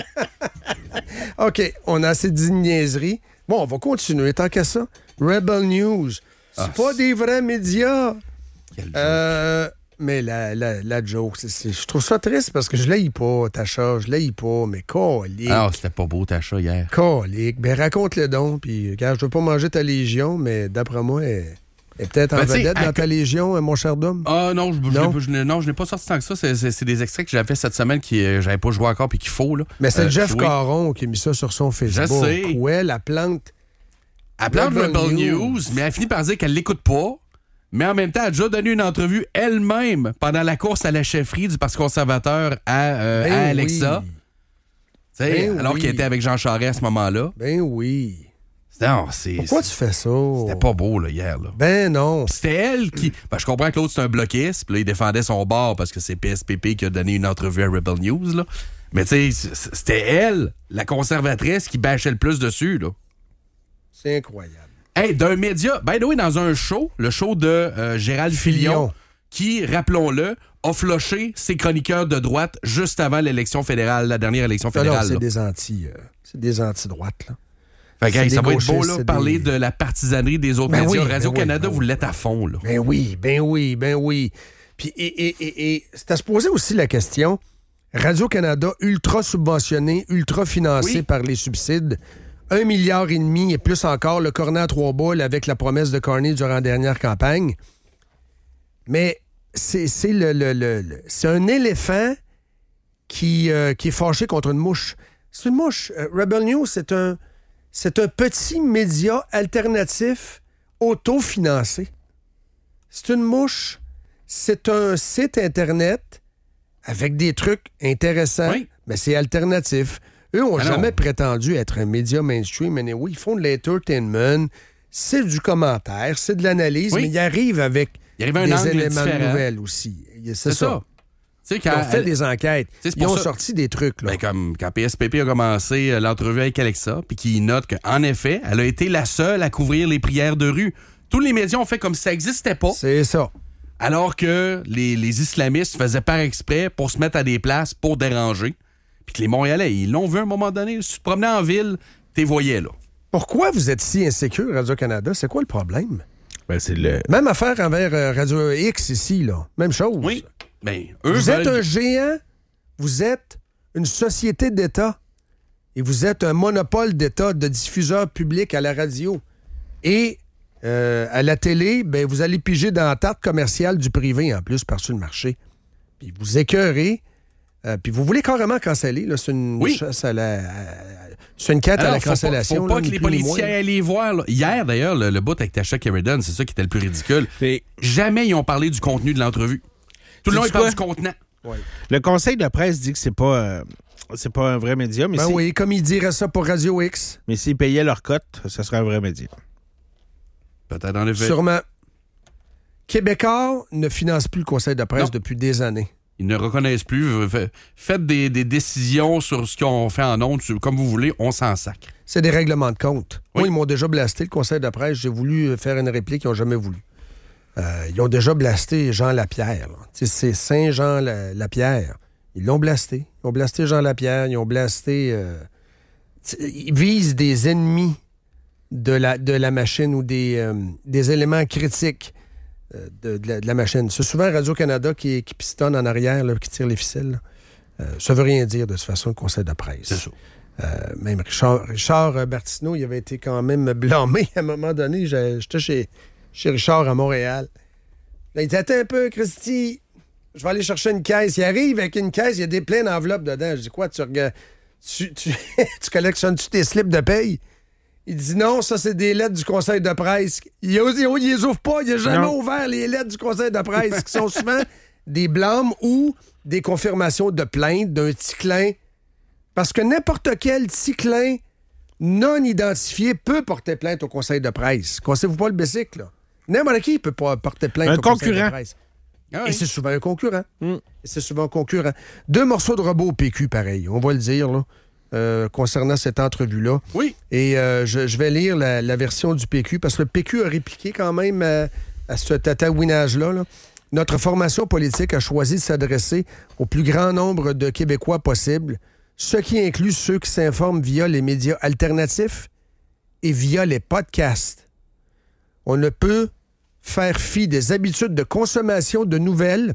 Speaker 1: OK, on a assez de niaiseries. Bon, on va continuer tant qu'à ça. Rebel News. C'est
Speaker 3: Ah,
Speaker 1: pas des vrais médias.
Speaker 3: Quel
Speaker 1: Euh, mais la, la, la joke, c'est, c'est- je trouve ça triste parce que je l'haïs pas, Tacha. Je l'haïs pas, mais colique.
Speaker 3: Ah, c'était pas beau, ta chat, hier.
Speaker 1: Colique. Ben, raconte-le donc. Puis, regarde, je veux pas manger ta légion, mais d'après moi, elle est peut-être en
Speaker 3: Ben, tu sais,
Speaker 1: vedette
Speaker 3: à-
Speaker 1: dans ta légion, mon cher Dom.
Speaker 3: Ah non, je, je,
Speaker 1: Non?
Speaker 3: l'ai- je l'ai- non, je n'ai pas sorti tant que ça. C'est, c'est- c'est des extraits que j'avais fait cette semaine qui euh, j'avais pas joué encore puis qu'il faut. Là.
Speaker 1: Mais c'est
Speaker 3: Euh,
Speaker 1: Jeff
Speaker 3: jouer.
Speaker 1: Caron qui a mis ça sur son Facebook.
Speaker 3: sais.
Speaker 1: Ouais, la plante.
Speaker 3: Elle plante
Speaker 1: Rebel
Speaker 3: Rebel
Speaker 1: News.
Speaker 3: News, mais elle finit par dire qu'elle l'écoute pas. Mais en même temps, elle a déjà donné une entrevue elle-même pendant la course à la chefferie du Parti conservateur à, euh,
Speaker 1: Ben
Speaker 3: à Alexa.
Speaker 1: oui.
Speaker 3: Tu sais,
Speaker 1: Ben
Speaker 3: alors
Speaker 1: oui.
Speaker 3: qu'il était avec Jean Charest à ce moment-là.
Speaker 1: Ben oui.
Speaker 3: Non, c'est,
Speaker 1: Pourquoi tu fais ça?
Speaker 3: c'était pas beau là, hier. Là.
Speaker 1: Ben non.
Speaker 3: C'était elle qui. Ben, je comprends que l'autre, c'est un bloquiste. Puis là, il défendait son bord parce que c'est P S P P qui a donné une entrevue à Rebel News. Là. Mais tu sais, c'était elle, la conservatrice, qui bâchait le plus dessus. Là.
Speaker 1: C'est incroyable.
Speaker 3: Hey, d'un média, by the way, dans un show, le show de euh, Gérald Filion,
Speaker 1: Filion.
Speaker 3: qui, rappelons-le, a floché ses chroniqueurs de droite juste avant l'élection fédérale, la dernière élection
Speaker 1: Non, non,
Speaker 3: fédérale.
Speaker 1: c'est
Speaker 3: là.
Speaker 1: des anti, euh, c'est des anti-droites, là.
Speaker 3: Fait que,
Speaker 1: c'est
Speaker 3: hey, ça
Speaker 1: des
Speaker 3: va être beau,
Speaker 1: gauchistes,
Speaker 3: là,
Speaker 1: c'est
Speaker 3: parler
Speaker 1: des-
Speaker 3: de la partisanerie des autres
Speaker 1: Ben
Speaker 3: médias.
Speaker 1: oui, ben
Speaker 3: Radio-Canada,
Speaker 1: oui, ben
Speaker 3: vous
Speaker 1: oui.
Speaker 3: l'êtes à fond, là.
Speaker 1: Ben oui, ben oui, ben oui. Puis, et, et, et, et c'est à se poser aussi la question, Radio-Canada, ultra subventionné, ultra financé
Speaker 3: Oui.
Speaker 1: par les subsides, un milliard et demi et plus encore, le cornet à trois boules avec la promesse de Carney durant la dernière campagne. Mais c'est, c'est, le, le- le- le- c'est un éléphant qui, euh, qui est fâché contre une mouche. C'est une mouche. Euh, Rebel News, c'est un, c'est un petit média alternatif autofinancé. C'est une mouche. C'est un site Internet avec des trucs intéressants,
Speaker 3: Oui.
Speaker 1: mais c'est alternatif. Eux n'ont
Speaker 3: Ah non.
Speaker 1: jamais prétendu être un média mainstream. Mais oui, ils font de l'entertainment. c'est du commentaire, c'est de l'analyse,
Speaker 3: Oui.
Speaker 1: mais il arrive avec
Speaker 3: Il arrive un
Speaker 1: des
Speaker 3: angle
Speaker 1: éléments
Speaker 3: différent.
Speaker 1: nouvelles aussi. C'est,
Speaker 3: C'est
Speaker 1: ça.
Speaker 3: ça. Tu sais,
Speaker 1: Ils
Speaker 3: quand
Speaker 1: ont fait
Speaker 3: elle-
Speaker 1: des enquêtes.
Speaker 3: Tu sais, c'est
Speaker 1: Ils
Speaker 3: pour
Speaker 1: ont
Speaker 3: ça-
Speaker 1: sorti des trucs. Là.
Speaker 3: Ben, comme quand P S P P a commencé euh, l'entrevue avec Alexa, puis qu'il note qu'en effet, elle a été la seule à couvrir les prières de rue. Tous les médias ont fait comme si ça n'existait pas,
Speaker 1: C'est ça.
Speaker 3: alors que les, les islamistes faisaient par exprès pour se mettre à des places pour déranger. Puis que les Montréalais, ils l'ont vu à un moment donné. Si tu te promenais en ville, t'es voyais, là.
Speaker 1: Pourquoi vous êtes si insécure, Radio-Canada? C'est quoi le problème?
Speaker 2: Ben, c'est le...
Speaker 1: Même affaire envers euh, Radio X ici, là. Même chose.
Speaker 3: Oui. Ben, eux
Speaker 1: Vous êtes
Speaker 3: veulent-
Speaker 1: un géant, vous êtes une société d'État et vous êtes un monopole d'État de diffuseur public à la radio. Et euh, à la télé, ben, vous allez piger dans la tarte commerciale du privé en plus par-dessus le marché. Puis vous écœurez, euh, puis vous voulez carrément canceller. Là, c'est une
Speaker 3: Oui.
Speaker 1: chasse à la... à- c'est une quête à
Speaker 3: Alors,
Speaker 1: la
Speaker 3: faut pas,
Speaker 1: cancellation.
Speaker 3: faut pas
Speaker 1: là,
Speaker 3: que
Speaker 1: ni
Speaker 3: les
Speaker 1: plus ni
Speaker 3: politiciens
Speaker 1: moins.
Speaker 3: aillent les voir. là. Hier, d'ailleurs, le, le bout avec Tasha Sheridan, c'est ça qui était le plus ridicule.
Speaker 2: C'est-
Speaker 3: Jamais ils ont parlé du contenu de l'entrevue. Tout le long,
Speaker 2: Sais-tu
Speaker 3: ils parlent
Speaker 2: quoi?
Speaker 3: du contenant.
Speaker 2: Le conseil de presse dit que c'est pas, euh, c'est pas un vrai média, mais
Speaker 1: Ben
Speaker 2: si-
Speaker 1: oui, comme ils diraient ça pour Radio X.
Speaker 2: mais s'ils payaient leur cote, ce serait un vrai média.
Speaker 3: Peut-être en effet.
Speaker 1: Sûrement. Québécois ne finance plus le conseil de presse
Speaker 3: Non.
Speaker 1: depuis des années.
Speaker 3: Ils ne reconnaissent plus. Fa- Faites des, des décisions sur ce qu'on fait en ondes, sur- comme vous voulez, on s'en sacre.
Speaker 1: C'est des règlements de compte.
Speaker 3: Oui.
Speaker 1: Moi, ils m'ont déjà blasté le conseil de presse. J'ai voulu faire une réplique, ils n'ont jamais voulu. Euh, ils ont déjà blasté Jean Lapierre. là. Tu sais, C'est Saint-Jean La- Lapierre. Ils l'ont blasté. Ils ont blasté Jean Lapierre. Ils ont blasté... euh, tu sais, Ils visent des ennemis de la, de la machine ou des, euh, des éléments critiques euh, de, de la, de la machine. C'est souvent Radio-Canada qui, qui pistonne en arrière, là, qui tire les ficelles. là. Euh, ça veut rien dire, de toute façon, le conseil de presse.
Speaker 3: C'est ça.
Speaker 1: Euh, même Richard, Richard euh, Martineau, il avait été quand même blâmé à un moment donné. J'ai- J'étais chez, chez Richard à Montréal. Là, il dit, attends un peu, Christy, je vais aller chercher une caisse. Il arrive avec une caisse, il y a des pleines d'enveloppes dedans. Je dis, quoi, tu regardes, tu, tu, tu collectionnes-tu tes slips de paye? Il dit, non, ça, c'est des lettres du conseil de presse. Il, il, il les ouvre pas, il n'a jamais
Speaker 2: Non.
Speaker 1: ouvert les lettres du conseil de presse, qui sont souvent des blâmes ou des confirmations de plainte d'un ticlin. Parce que n'importe quel ticlin non identifié peut porter plainte au conseil de presse. Conseillez-vous pas le bicycle, là? N'importe qui peut pas porter plainte
Speaker 2: Un
Speaker 1: au conseil
Speaker 2: concurrent.
Speaker 1: de presse.
Speaker 3: Ah oui.
Speaker 1: Et c'est souvent un concurrent.
Speaker 2: Mm.
Speaker 1: Et c'est souvent un concurrent. Deux morceaux de robot au P Q, pareil. On va le dire, là, euh, concernant cette entrevue-là.
Speaker 3: Oui.
Speaker 1: Et euh, je, je vais lire la, la version du P Q, parce que le P Q a répliqué quand même euh, à ce tatouinage-là. là. Notre formation politique a choisi de s'adresser au plus grand nombre de Québécois possible, ce qui inclut ceux qui s'informent via les médias alternatifs et via les podcasts. On ne peut faire fi des habitudes de consommation de nouvelles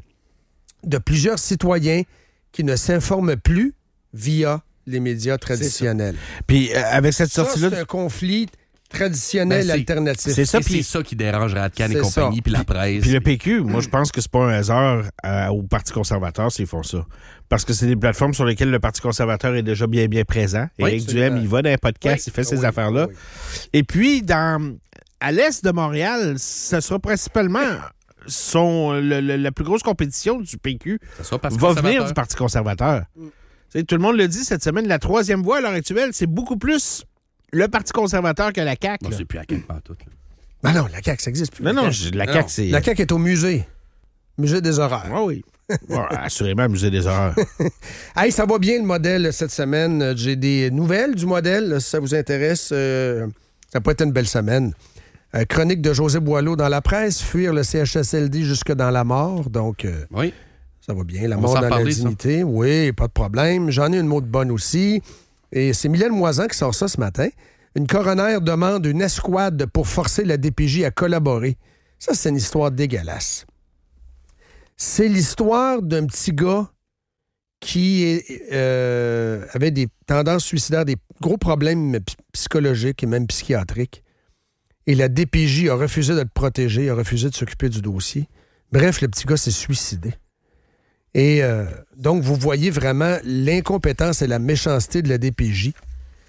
Speaker 1: de plusieurs citoyens qui ne s'informent plus via les médias traditionnels.
Speaker 2: Puis euh, avec cette
Speaker 1: Ça,
Speaker 2: sortie-là,
Speaker 1: c'est un conflit traditionnel
Speaker 3: Ben, c'est-
Speaker 1: alternatif.
Speaker 2: c'est ça,
Speaker 3: Et c'est
Speaker 2: puis
Speaker 3: ça qui dérange Radcan et
Speaker 1: C'est
Speaker 3: compagnie,
Speaker 1: ça.
Speaker 3: puis la presse.
Speaker 2: puis le P Q, moi, je pense que c'est pas un hasard euh, au Parti conservateur s'ils font ça. Parce que c'est des plateformes sur lesquelles le Parti conservateur est déjà bien, bien présent.
Speaker 1: Oui,
Speaker 2: Éric
Speaker 1: absolument.
Speaker 2: Duhem, il va dans un podcast,
Speaker 1: Oui.
Speaker 2: il fait ces
Speaker 1: Oui,
Speaker 2: affaires-là.
Speaker 1: oui.
Speaker 2: Et puis, dans, à l'est de Montréal, ce sera principalement son, le- le- la plus grosse compétition du P Q
Speaker 3: Ça sera parce
Speaker 2: va
Speaker 3: que
Speaker 2: venir du Parti conservateur. Tu sais, tout le monde le dit cette semaine, la troisième voie à l'heure actuelle, c'est beaucoup plus le Parti conservateur que la C A Q.
Speaker 3: Bon,
Speaker 2: là.
Speaker 3: c'est plus à quelque part tout. là.
Speaker 1: Ben non, la C A Q, ça n'existe plus.
Speaker 2: Non, non,
Speaker 1: la
Speaker 2: je- la
Speaker 3: Non.
Speaker 2: C A Q, c'est...
Speaker 1: C A Q est au musée. Musée des horreurs.
Speaker 2: Ah oui. Ouais, assurément, musée des horreurs.
Speaker 1: Hey, ça va bien le modèle cette semaine. J'ai des nouvelles du modèle. Si ça vous intéresse, euh, ça peut être une belle semaine. Euh, chronique de José Boileau dans la presse. Fuir le C H S L D jusque dans la mort. Donc, euh,
Speaker 3: Oui.
Speaker 1: ça va bien. La
Speaker 3: On va
Speaker 1: mort
Speaker 3: s'en
Speaker 1: dans
Speaker 3: reparler,
Speaker 1: la
Speaker 3: ça.
Speaker 1: dignité. Oui, pas de problème. J'en ai une mot de bonne aussi. Et c'est Mylène Moisan qui sort ça ce matin. Une coroner demande une escouade pour forcer la D P J à collaborer. Ça, c'est une histoire dégueulasse. C'est l'histoire d'un petit gars qui est, euh, avait des tendances suicidaires, des gros problèmes p- psychologiques et même psychiatriques. Et la D P J a refusé de le protéger, a refusé de s'occuper du dossier. Bref, le petit gars s'est suicidé. Et euh, donc, vous voyez vraiment l'incompétence et la méchanceté de la D P J.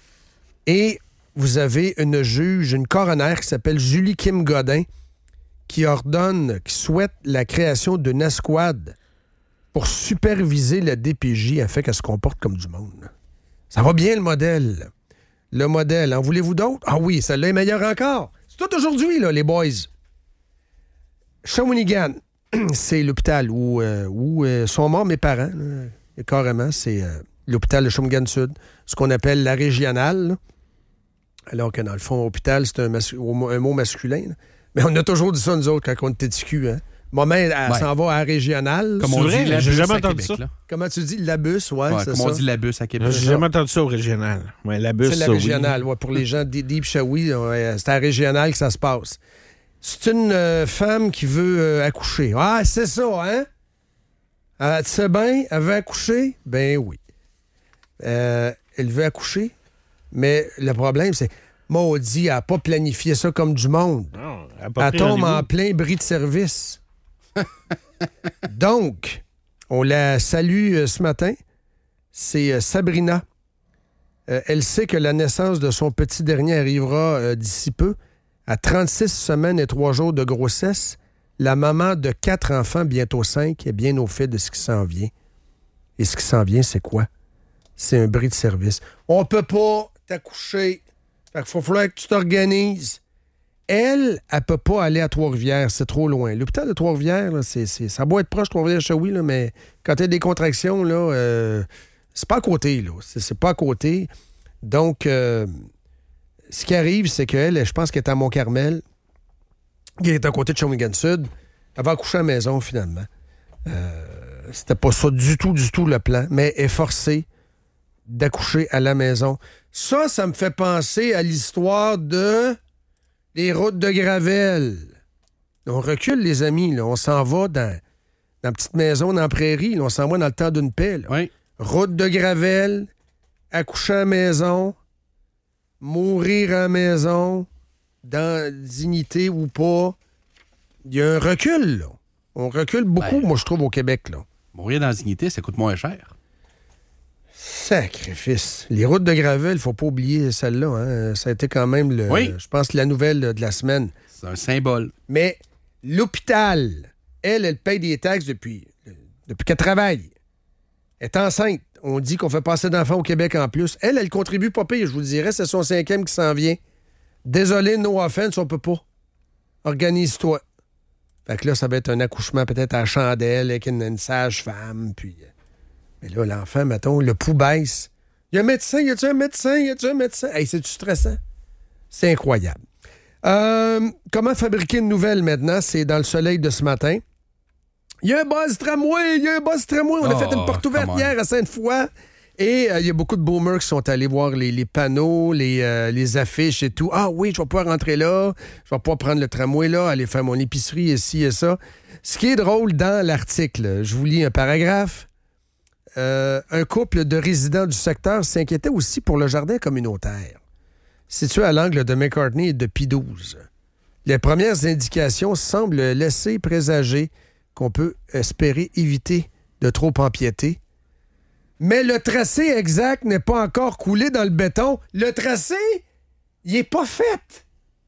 Speaker 1: Et vous avez une juge, une coroner qui s'appelle Julie Kim Godin, qui ordonne, qui souhaite la création d'une escouade pour superviser la D P J afin qu'elle se comporte comme du monde. Ça va bien, le modèle. Le modèle. En voulez-vous d'autres? Ah oui, celle-là est meilleure encore. C'est tout aujourd'hui, là, les boys. Shawinigan, c'est l'hôpital où, euh, où euh, sont morts mes parents. Là. Et carrément, c'est euh, l'hôpital de Shawinigan-Sud, ce qu'on appelle la régionale. Là. Alors que dans le fond, hôpital, c'est un, mas- un mot masculin. Là. Mais on a toujours dit ça, nous autres, quand on était T Q. Hein? Maman, elle, elle
Speaker 3: Ouais.
Speaker 1: s'en va à la régionale.
Speaker 3: Comme
Speaker 2: C'est
Speaker 3: on
Speaker 2: vrai?
Speaker 3: dit la
Speaker 2: J'ai
Speaker 3: bus
Speaker 2: jamais
Speaker 3: à
Speaker 2: entendu
Speaker 3: Québec,
Speaker 2: ça.
Speaker 3: là.
Speaker 1: Comment tu dis? La bus, ouais,
Speaker 3: Ouais,
Speaker 1: c'est
Speaker 3: comme
Speaker 1: ça.
Speaker 3: on dit la bus à Québec.
Speaker 2: J'ai jamais entendu ça au régional. Ouais, la bus,
Speaker 1: C'est la
Speaker 2: ça, oui.
Speaker 1: régionale, ouais, pour les gens de Deep Shawi, ouais, c'est à la régionale que ça se passe. C'est une euh, femme qui veut euh, accoucher. Ah, c'est ça, hein? Ah, tu sais bien, elle veut accoucher? Ben oui. Euh, elle veut accoucher, mais le problème, c'est, maudit, elle n'a pas planifié ça comme du monde.
Speaker 2: Non, elle a pas
Speaker 1: Elle
Speaker 2: pris
Speaker 1: tombe
Speaker 2: rendez-vous.
Speaker 1: en plein bris de service. Donc, on la salue euh, ce matin. C'est euh, Sabrina. Euh, elle sait que la naissance de son petit dernier arrivera euh, d'ici peu. À trente-six semaines et trois jours de grossesse, la maman de quatre enfants, bientôt cinq, est bien au fait de ce qui s'en vient. Et ce qui s'en vient, c'est quoi? C'est un bris de service. On peut pas t'accoucher. Fait qu'il faut falloir que tu t'organises. Elle, elle peut pas aller à Trois-Rivières, c'est trop loin. L'hôpital de Trois-Rivières, là, c'est, c'est, ça doit être proche de Trois-Rivières-Shawi, là, mais quand tu as des contractions, là, euh, c'est pas à côté. Là. C'est, c'est pas à côté. Donc, euh, ce qui arrive, c'est qu'elle, je pense qu'elle est à Mont-Carmel, qui est à côté de Shawinigan-Sud. Elle va accoucher à la maison, finalement. Euh, c'était pas ça du tout, du tout le plan, mais elle est forcée d'accoucher à la maison. Ça, ça me fait penser à l'histoire de... les routes de Gravel. On recule, les amis. Là. On s'en va dans, dans la petite maison dans la prairie. Là. On s'en va dans le temps d'une paix. Là.
Speaker 3: Oui.
Speaker 1: Route de Gravel, accoucher à la maison, mourir à la maison, dans dignité ou pas. Il y a un recul. Là. On recule beaucoup,
Speaker 3: Ben,
Speaker 1: moi, je trouve, au Québec. Là.
Speaker 3: Mourir dans la dignité, ça coûte moins cher.
Speaker 1: Sacrifice. Les routes de Gravel, il faut pas oublier celle-là. Hein. Ça a été quand même, le,
Speaker 3: Oui.
Speaker 1: je pense, la nouvelle de la semaine.
Speaker 3: C'est un symbole.
Speaker 1: Mais l'hôpital, elle, elle paye des taxes depuis, depuis qu'elle travaille. Elle est enceinte. On dit qu'on fait pas assez d'enfants au Québec en plus. Elle, elle contribue pas pire, je vous le dirais. C'est son cinquième qui s'en vient. Désolé, no offense, on peut pas. Organise-toi. Fait que là, ça va être un accouchement peut-être à la chandelle avec une, une sage-femme. Puis... Mais là, l'enfant, mettons, le pouls baisse. Il y a un médecin, y a-tu un médecin, y a-tu un médecin? Hey, c'est-tu stressant? C'est incroyable. Euh, comment fabriquer une nouvelle maintenant? C'est dans le soleil de ce matin. Il y a un buzz tramway, il y a un buzz tramway. On a
Speaker 3: Oh,
Speaker 1: fait une porte ouverte
Speaker 3: come on.
Speaker 1: hier à Sainte-Foy. Et euh, il y a beaucoup de boomers qui sont allés voir les, les panneaux, les, euh, les affiches et tout. Ah oui, je vais pouvoir rentrer là, je vais pouvoir prendre le tramway là, aller faire mon épicerie ici et ça. Ce qui est drôle dans l'article, je vous lis un paragraphe. Euh, un couple de résidents du secteur s'inquiétait aussi pour le jardin communautaire, situé à l'angle de McCartney et de P douze. Les premières indications semblent laisser présager qu'on peut espérer éviter de trop empiéter. Mais le tracé exact n'est pas encore coulé dans le béton. Le tracé, il est pas fait.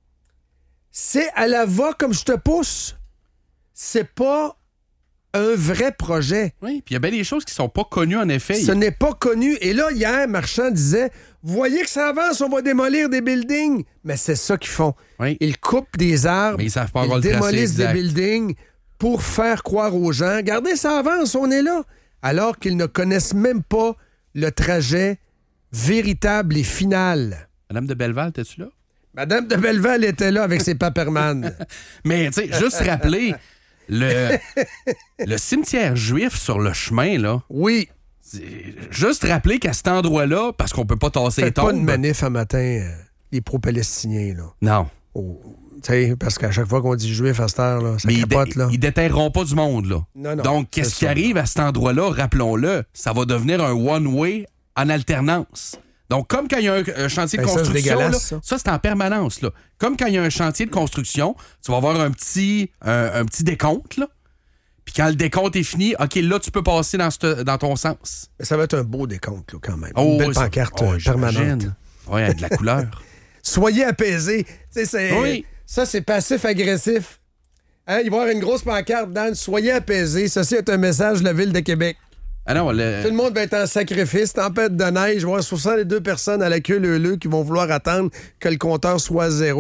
Speaker 1: C'est à la va comme je te pousse. C'est pas un vrai projet.
Speaker 3: Oui, puis il y a bien des choses qui sont pas connues, en effet.
Speaker 1: Ce n'est pas connu. Et là, hier, Marchand disait, vous voyez que ça avance, on va démolir des buildings. Mais c'est ça qu'ils font.
Speaker 3: Oui.
Speaker 1: Ils coupent des arbres,
Speaker 3: Mais ils savent pas encore
Speaker 1: ils
Speaker 3: le tracé
Speaker 1: démolissent des
Speaker 3: exact.
Speaker 1: buildings pour faire croire aux gens, regardez, ça avance, on est là. Alors qu'ils ne connaissent même pas le trajet véritable et final.
Speaker 3: Madame de Belleval, t'es-tu là?
Speaker 1: Madame de Belleval était là avec ses paperman.
Speaker 3: Mais, tu sais, juste rappeler, le, le cimetière juif sur le chemin, là,
Speaker 1: Oui,
Speaker 3: c'est- juste rappeler qu'à cet endroit-là, parce qu'on peut pas tasser les
Speaker 1: faites pas
Speaker 3: tombes.
Speaker 1: une manif un matin, euh, les pro-palestiniens, là.
Speaker 3: Non.
Speaker 1: Oh, tu sais, parce qu'à chaque fois qu'on dit juif à cette heure, là, ça
Speaker 3: Mais ils,
Speaker 1: capote,
Speaker 3: dé-
Speaker 1: là.
Speaker 3: ils déterreront pas du monde, là.
Speaker 1: Non, non,
Speaker 3: Donc,
Speaker 1: c'est
Speaker 3: qu'est-ce qui
Speaker 1: ça.
Speaker 3: arrive à cet endroit-là, rappelons-le, ça va devenir un one-way en alternance. Donc, comme quand il y a un, un chantier de
Speaker 1: Ben, ça, c'est
Speaker 3: construction, là,
Speaker 1: dégueulasse,
Speaker 3: ça,
Speaker 1: ça.
Speaker 3: c'est en permanence. Là. Comme quand il y a un chantier de construction, tu vas avoir un petit, un, un petit décompte. Là. Puis quand le décompte est fini, OK, là, tu peux passer dans, cette- dans ton sens.
Speaker 1: Mais ça va être un beau décompte, là, quand même.
Speaker 3: Oh,
Speaker 1: Une belle
Speaker 3: oui, ça-
Speaker 1: pancarte
Speaker 3: oh,
Speaker 1: euh, permanente.
Speaker 3: j'imagine. Oui, avec de la couleur.
Speaker 1: Soyez apaisés. Tu sais, c'est...
Speaker 3: Oui.
Speaker 1: Ça, c'est passif-agressif. Hein, il va y avoir une grosse pancarte dans « Soyez apaisés ». Ceci est un message de la Ville de Québec.
Speaker 3: Ah non, le-
Speaker 1: Tout le monde va être en sacrifice. Tempête de neige. Il va y avoir soixante-deux personnes à la queue leu-leu qui vont vouloir attendre que le compteur soit à zéro.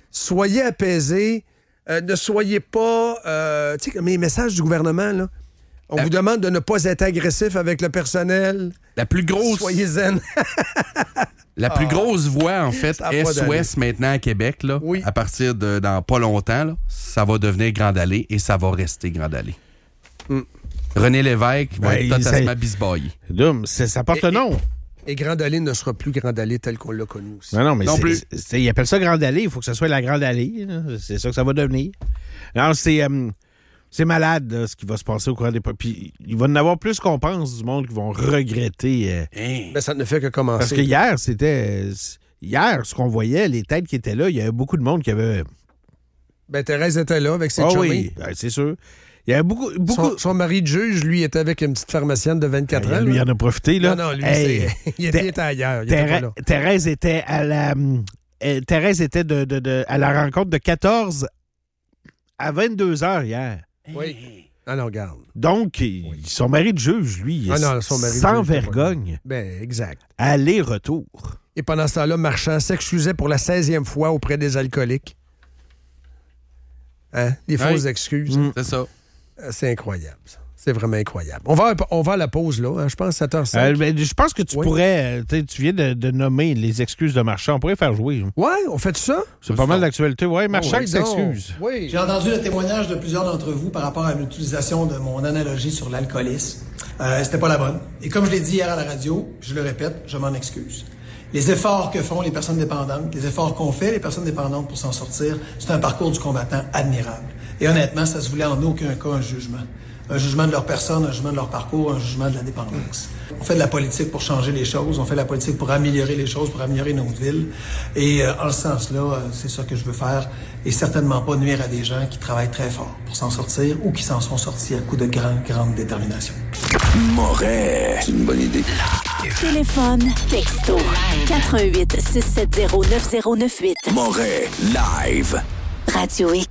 Speaker 1: soyez apaisés. Euh, ne soyez pas... Euh, tu sais, comme les messages du gouvernement, là. On
Speaker 3: La...
Speaker 1: vous demande de ne pas être agressif avec le personnel.
Speaker 3: La plus grosse...
Speaker 1: Soyez zen.
Speaker 3: La plus
Speaker 1: Ah.
Speaker 3: grosse voie, en fait, S O S maintenant à Québec, là,
Speaker 1: oui.
Speaker 3: à partir de dans pas longtemps, là, ça va devenir Grande Allée et ça va rester Grande Allée. Mm. René Lévesque va
Speaker 2: Ben,
Speaker 3: être totalement
Speaker 2: c'est...
Speaker 3: bisbaillé.
Speaker 2: Dum, c'est, ça porte le nom.
Speaker 1: Et Grande Allée ne sera plus Grande Allée tel qu'on l'a connu aussi.
Speaker 2: Non, non, mais
Speaker 3: non
Speaker 2: c'est,
Speaker 3: plus.
Speaker 2: C'est, c'est, ils appellent ça Grande Allée. Il faut que ce soit la Grande Allée. Là. C'est ça que ça va devenir. Non, c'est... Euh, C'est malade, là, ce qui va se passer au cours des... Puis il va y en avoir plus qu'on pense du monde qui vont regretter. Euh...
Speaker 3: Hein?
Speaker 1: Ben, ça ne fait que commencer.
Speaker 2: Parce que hier, c'était... Hier, ce qu'on voyait, les têtes qui étaient là, il y avait beaucoup de monde qui avait...
Speaker 1: Ben, Thérèse était là avec ses
Speaker 2: Ah
Speaker 1: chummies.
Speaker 2: oui, ben, c'est sûr. Il y avait beaucoup... beaucoup...
Speaker 1: Son, son mari de juge, lui, était avec une petite pharmacienne de vingt-quatre
Speaker 2: Ben,
Speaker 1: ans.
Speaker 2: lui, il
Speaker 1: là.
Speaker 2: en a profité, là.
Speaker 1: Non, non, lui,
Speaker 2: Hey,
Speaker 1: c'est... il, était, il était ailleurs. Il
Speaker 2: Thérèse,
Speaker 1: était pas là.
Speaker 2: Thérèse était à la... euh, Thérèse était de, de, de, à la rencontre de quatorze à vingt-deux heures hier.
Speaker 1: Oui. Ah non, regarde.
Speaker 2: Donc, oui. Son mari de juge, lui,
Speaker 1: Ah non, son mari de
Speaker 2: sans
Speaker 1: juge,
Speaker 2: vergogne,
Speaker 1: ben, exact.
Speaker 2: aller-retour.
Speaker 1: Et pendant ce temps-là, Marchand s'excusait pour la seizième fois auprès des alcooliques. Hein? Des fausses
Speaker 3: Oui.
Speaker 1: excuses.
Speaker 2: Mm.
Speaker 3: C'est ça.
Speaker 1: C'est incroyable, ça. C'est vraiment incroyable. On va, on va à la pause, là. Hein? Je pense sept heures cinq.
Speaker 2: Euh, ben, je pense que tu
Speaker 1: Oui.
Speaker 2: pourrais... euh, Tu viens de, de nommer les excuses de Marchand. On pourrait faire jouer.
Speaker 1: Ouais, on fait ça?
Speaker 2: C'est pas mal d'actualité. Ouais, Marchand
Speaker 1: Oui,
Speaker 2: qui
Speaker 1: donc.
Speaker 2: s'excuse.
Speaker 1: Oui.
Speaker 7: J'ai entendu le témoignage de plusieurs d'entre vous par rapport à l'utilisation de mon analogie sur l'alcoolisme. Euh, c'était pas la bonne. Et comme je l'ai dit hier à la radio, je le répète, je m'en excuse. Les efforts que font les personnes dépendantes, les efforts qu'ont fait les personnes dépendantes pour s'en sortir, c'est un parcours du combattant admirable. Et honnêtement, ça se voulait en aucun cas un jugement. Un jugement de leur personne, un jugement de leur parcours, un jugement de la dépendance. On fait de la politique pour changer les choses, on fait de la politique pour améliorer les choses, pour améliorer nos villes. Et euh, en ce sens-là, euh, c'est ça que je veux faire. Et certainement pas nuire à des gens qui travaillent très fort pour s'en sortir ou qui s'en sont sortis à coup de grande, grande détermination.
Speaker 5: Moret. C'est une bonne idée.
Speaker 8: Téléphone, texto, quatre un huit, six sept zéro, neuf zéro neuf huit.
Speaker 5: Moret, live.
Speaker 8: Radio X.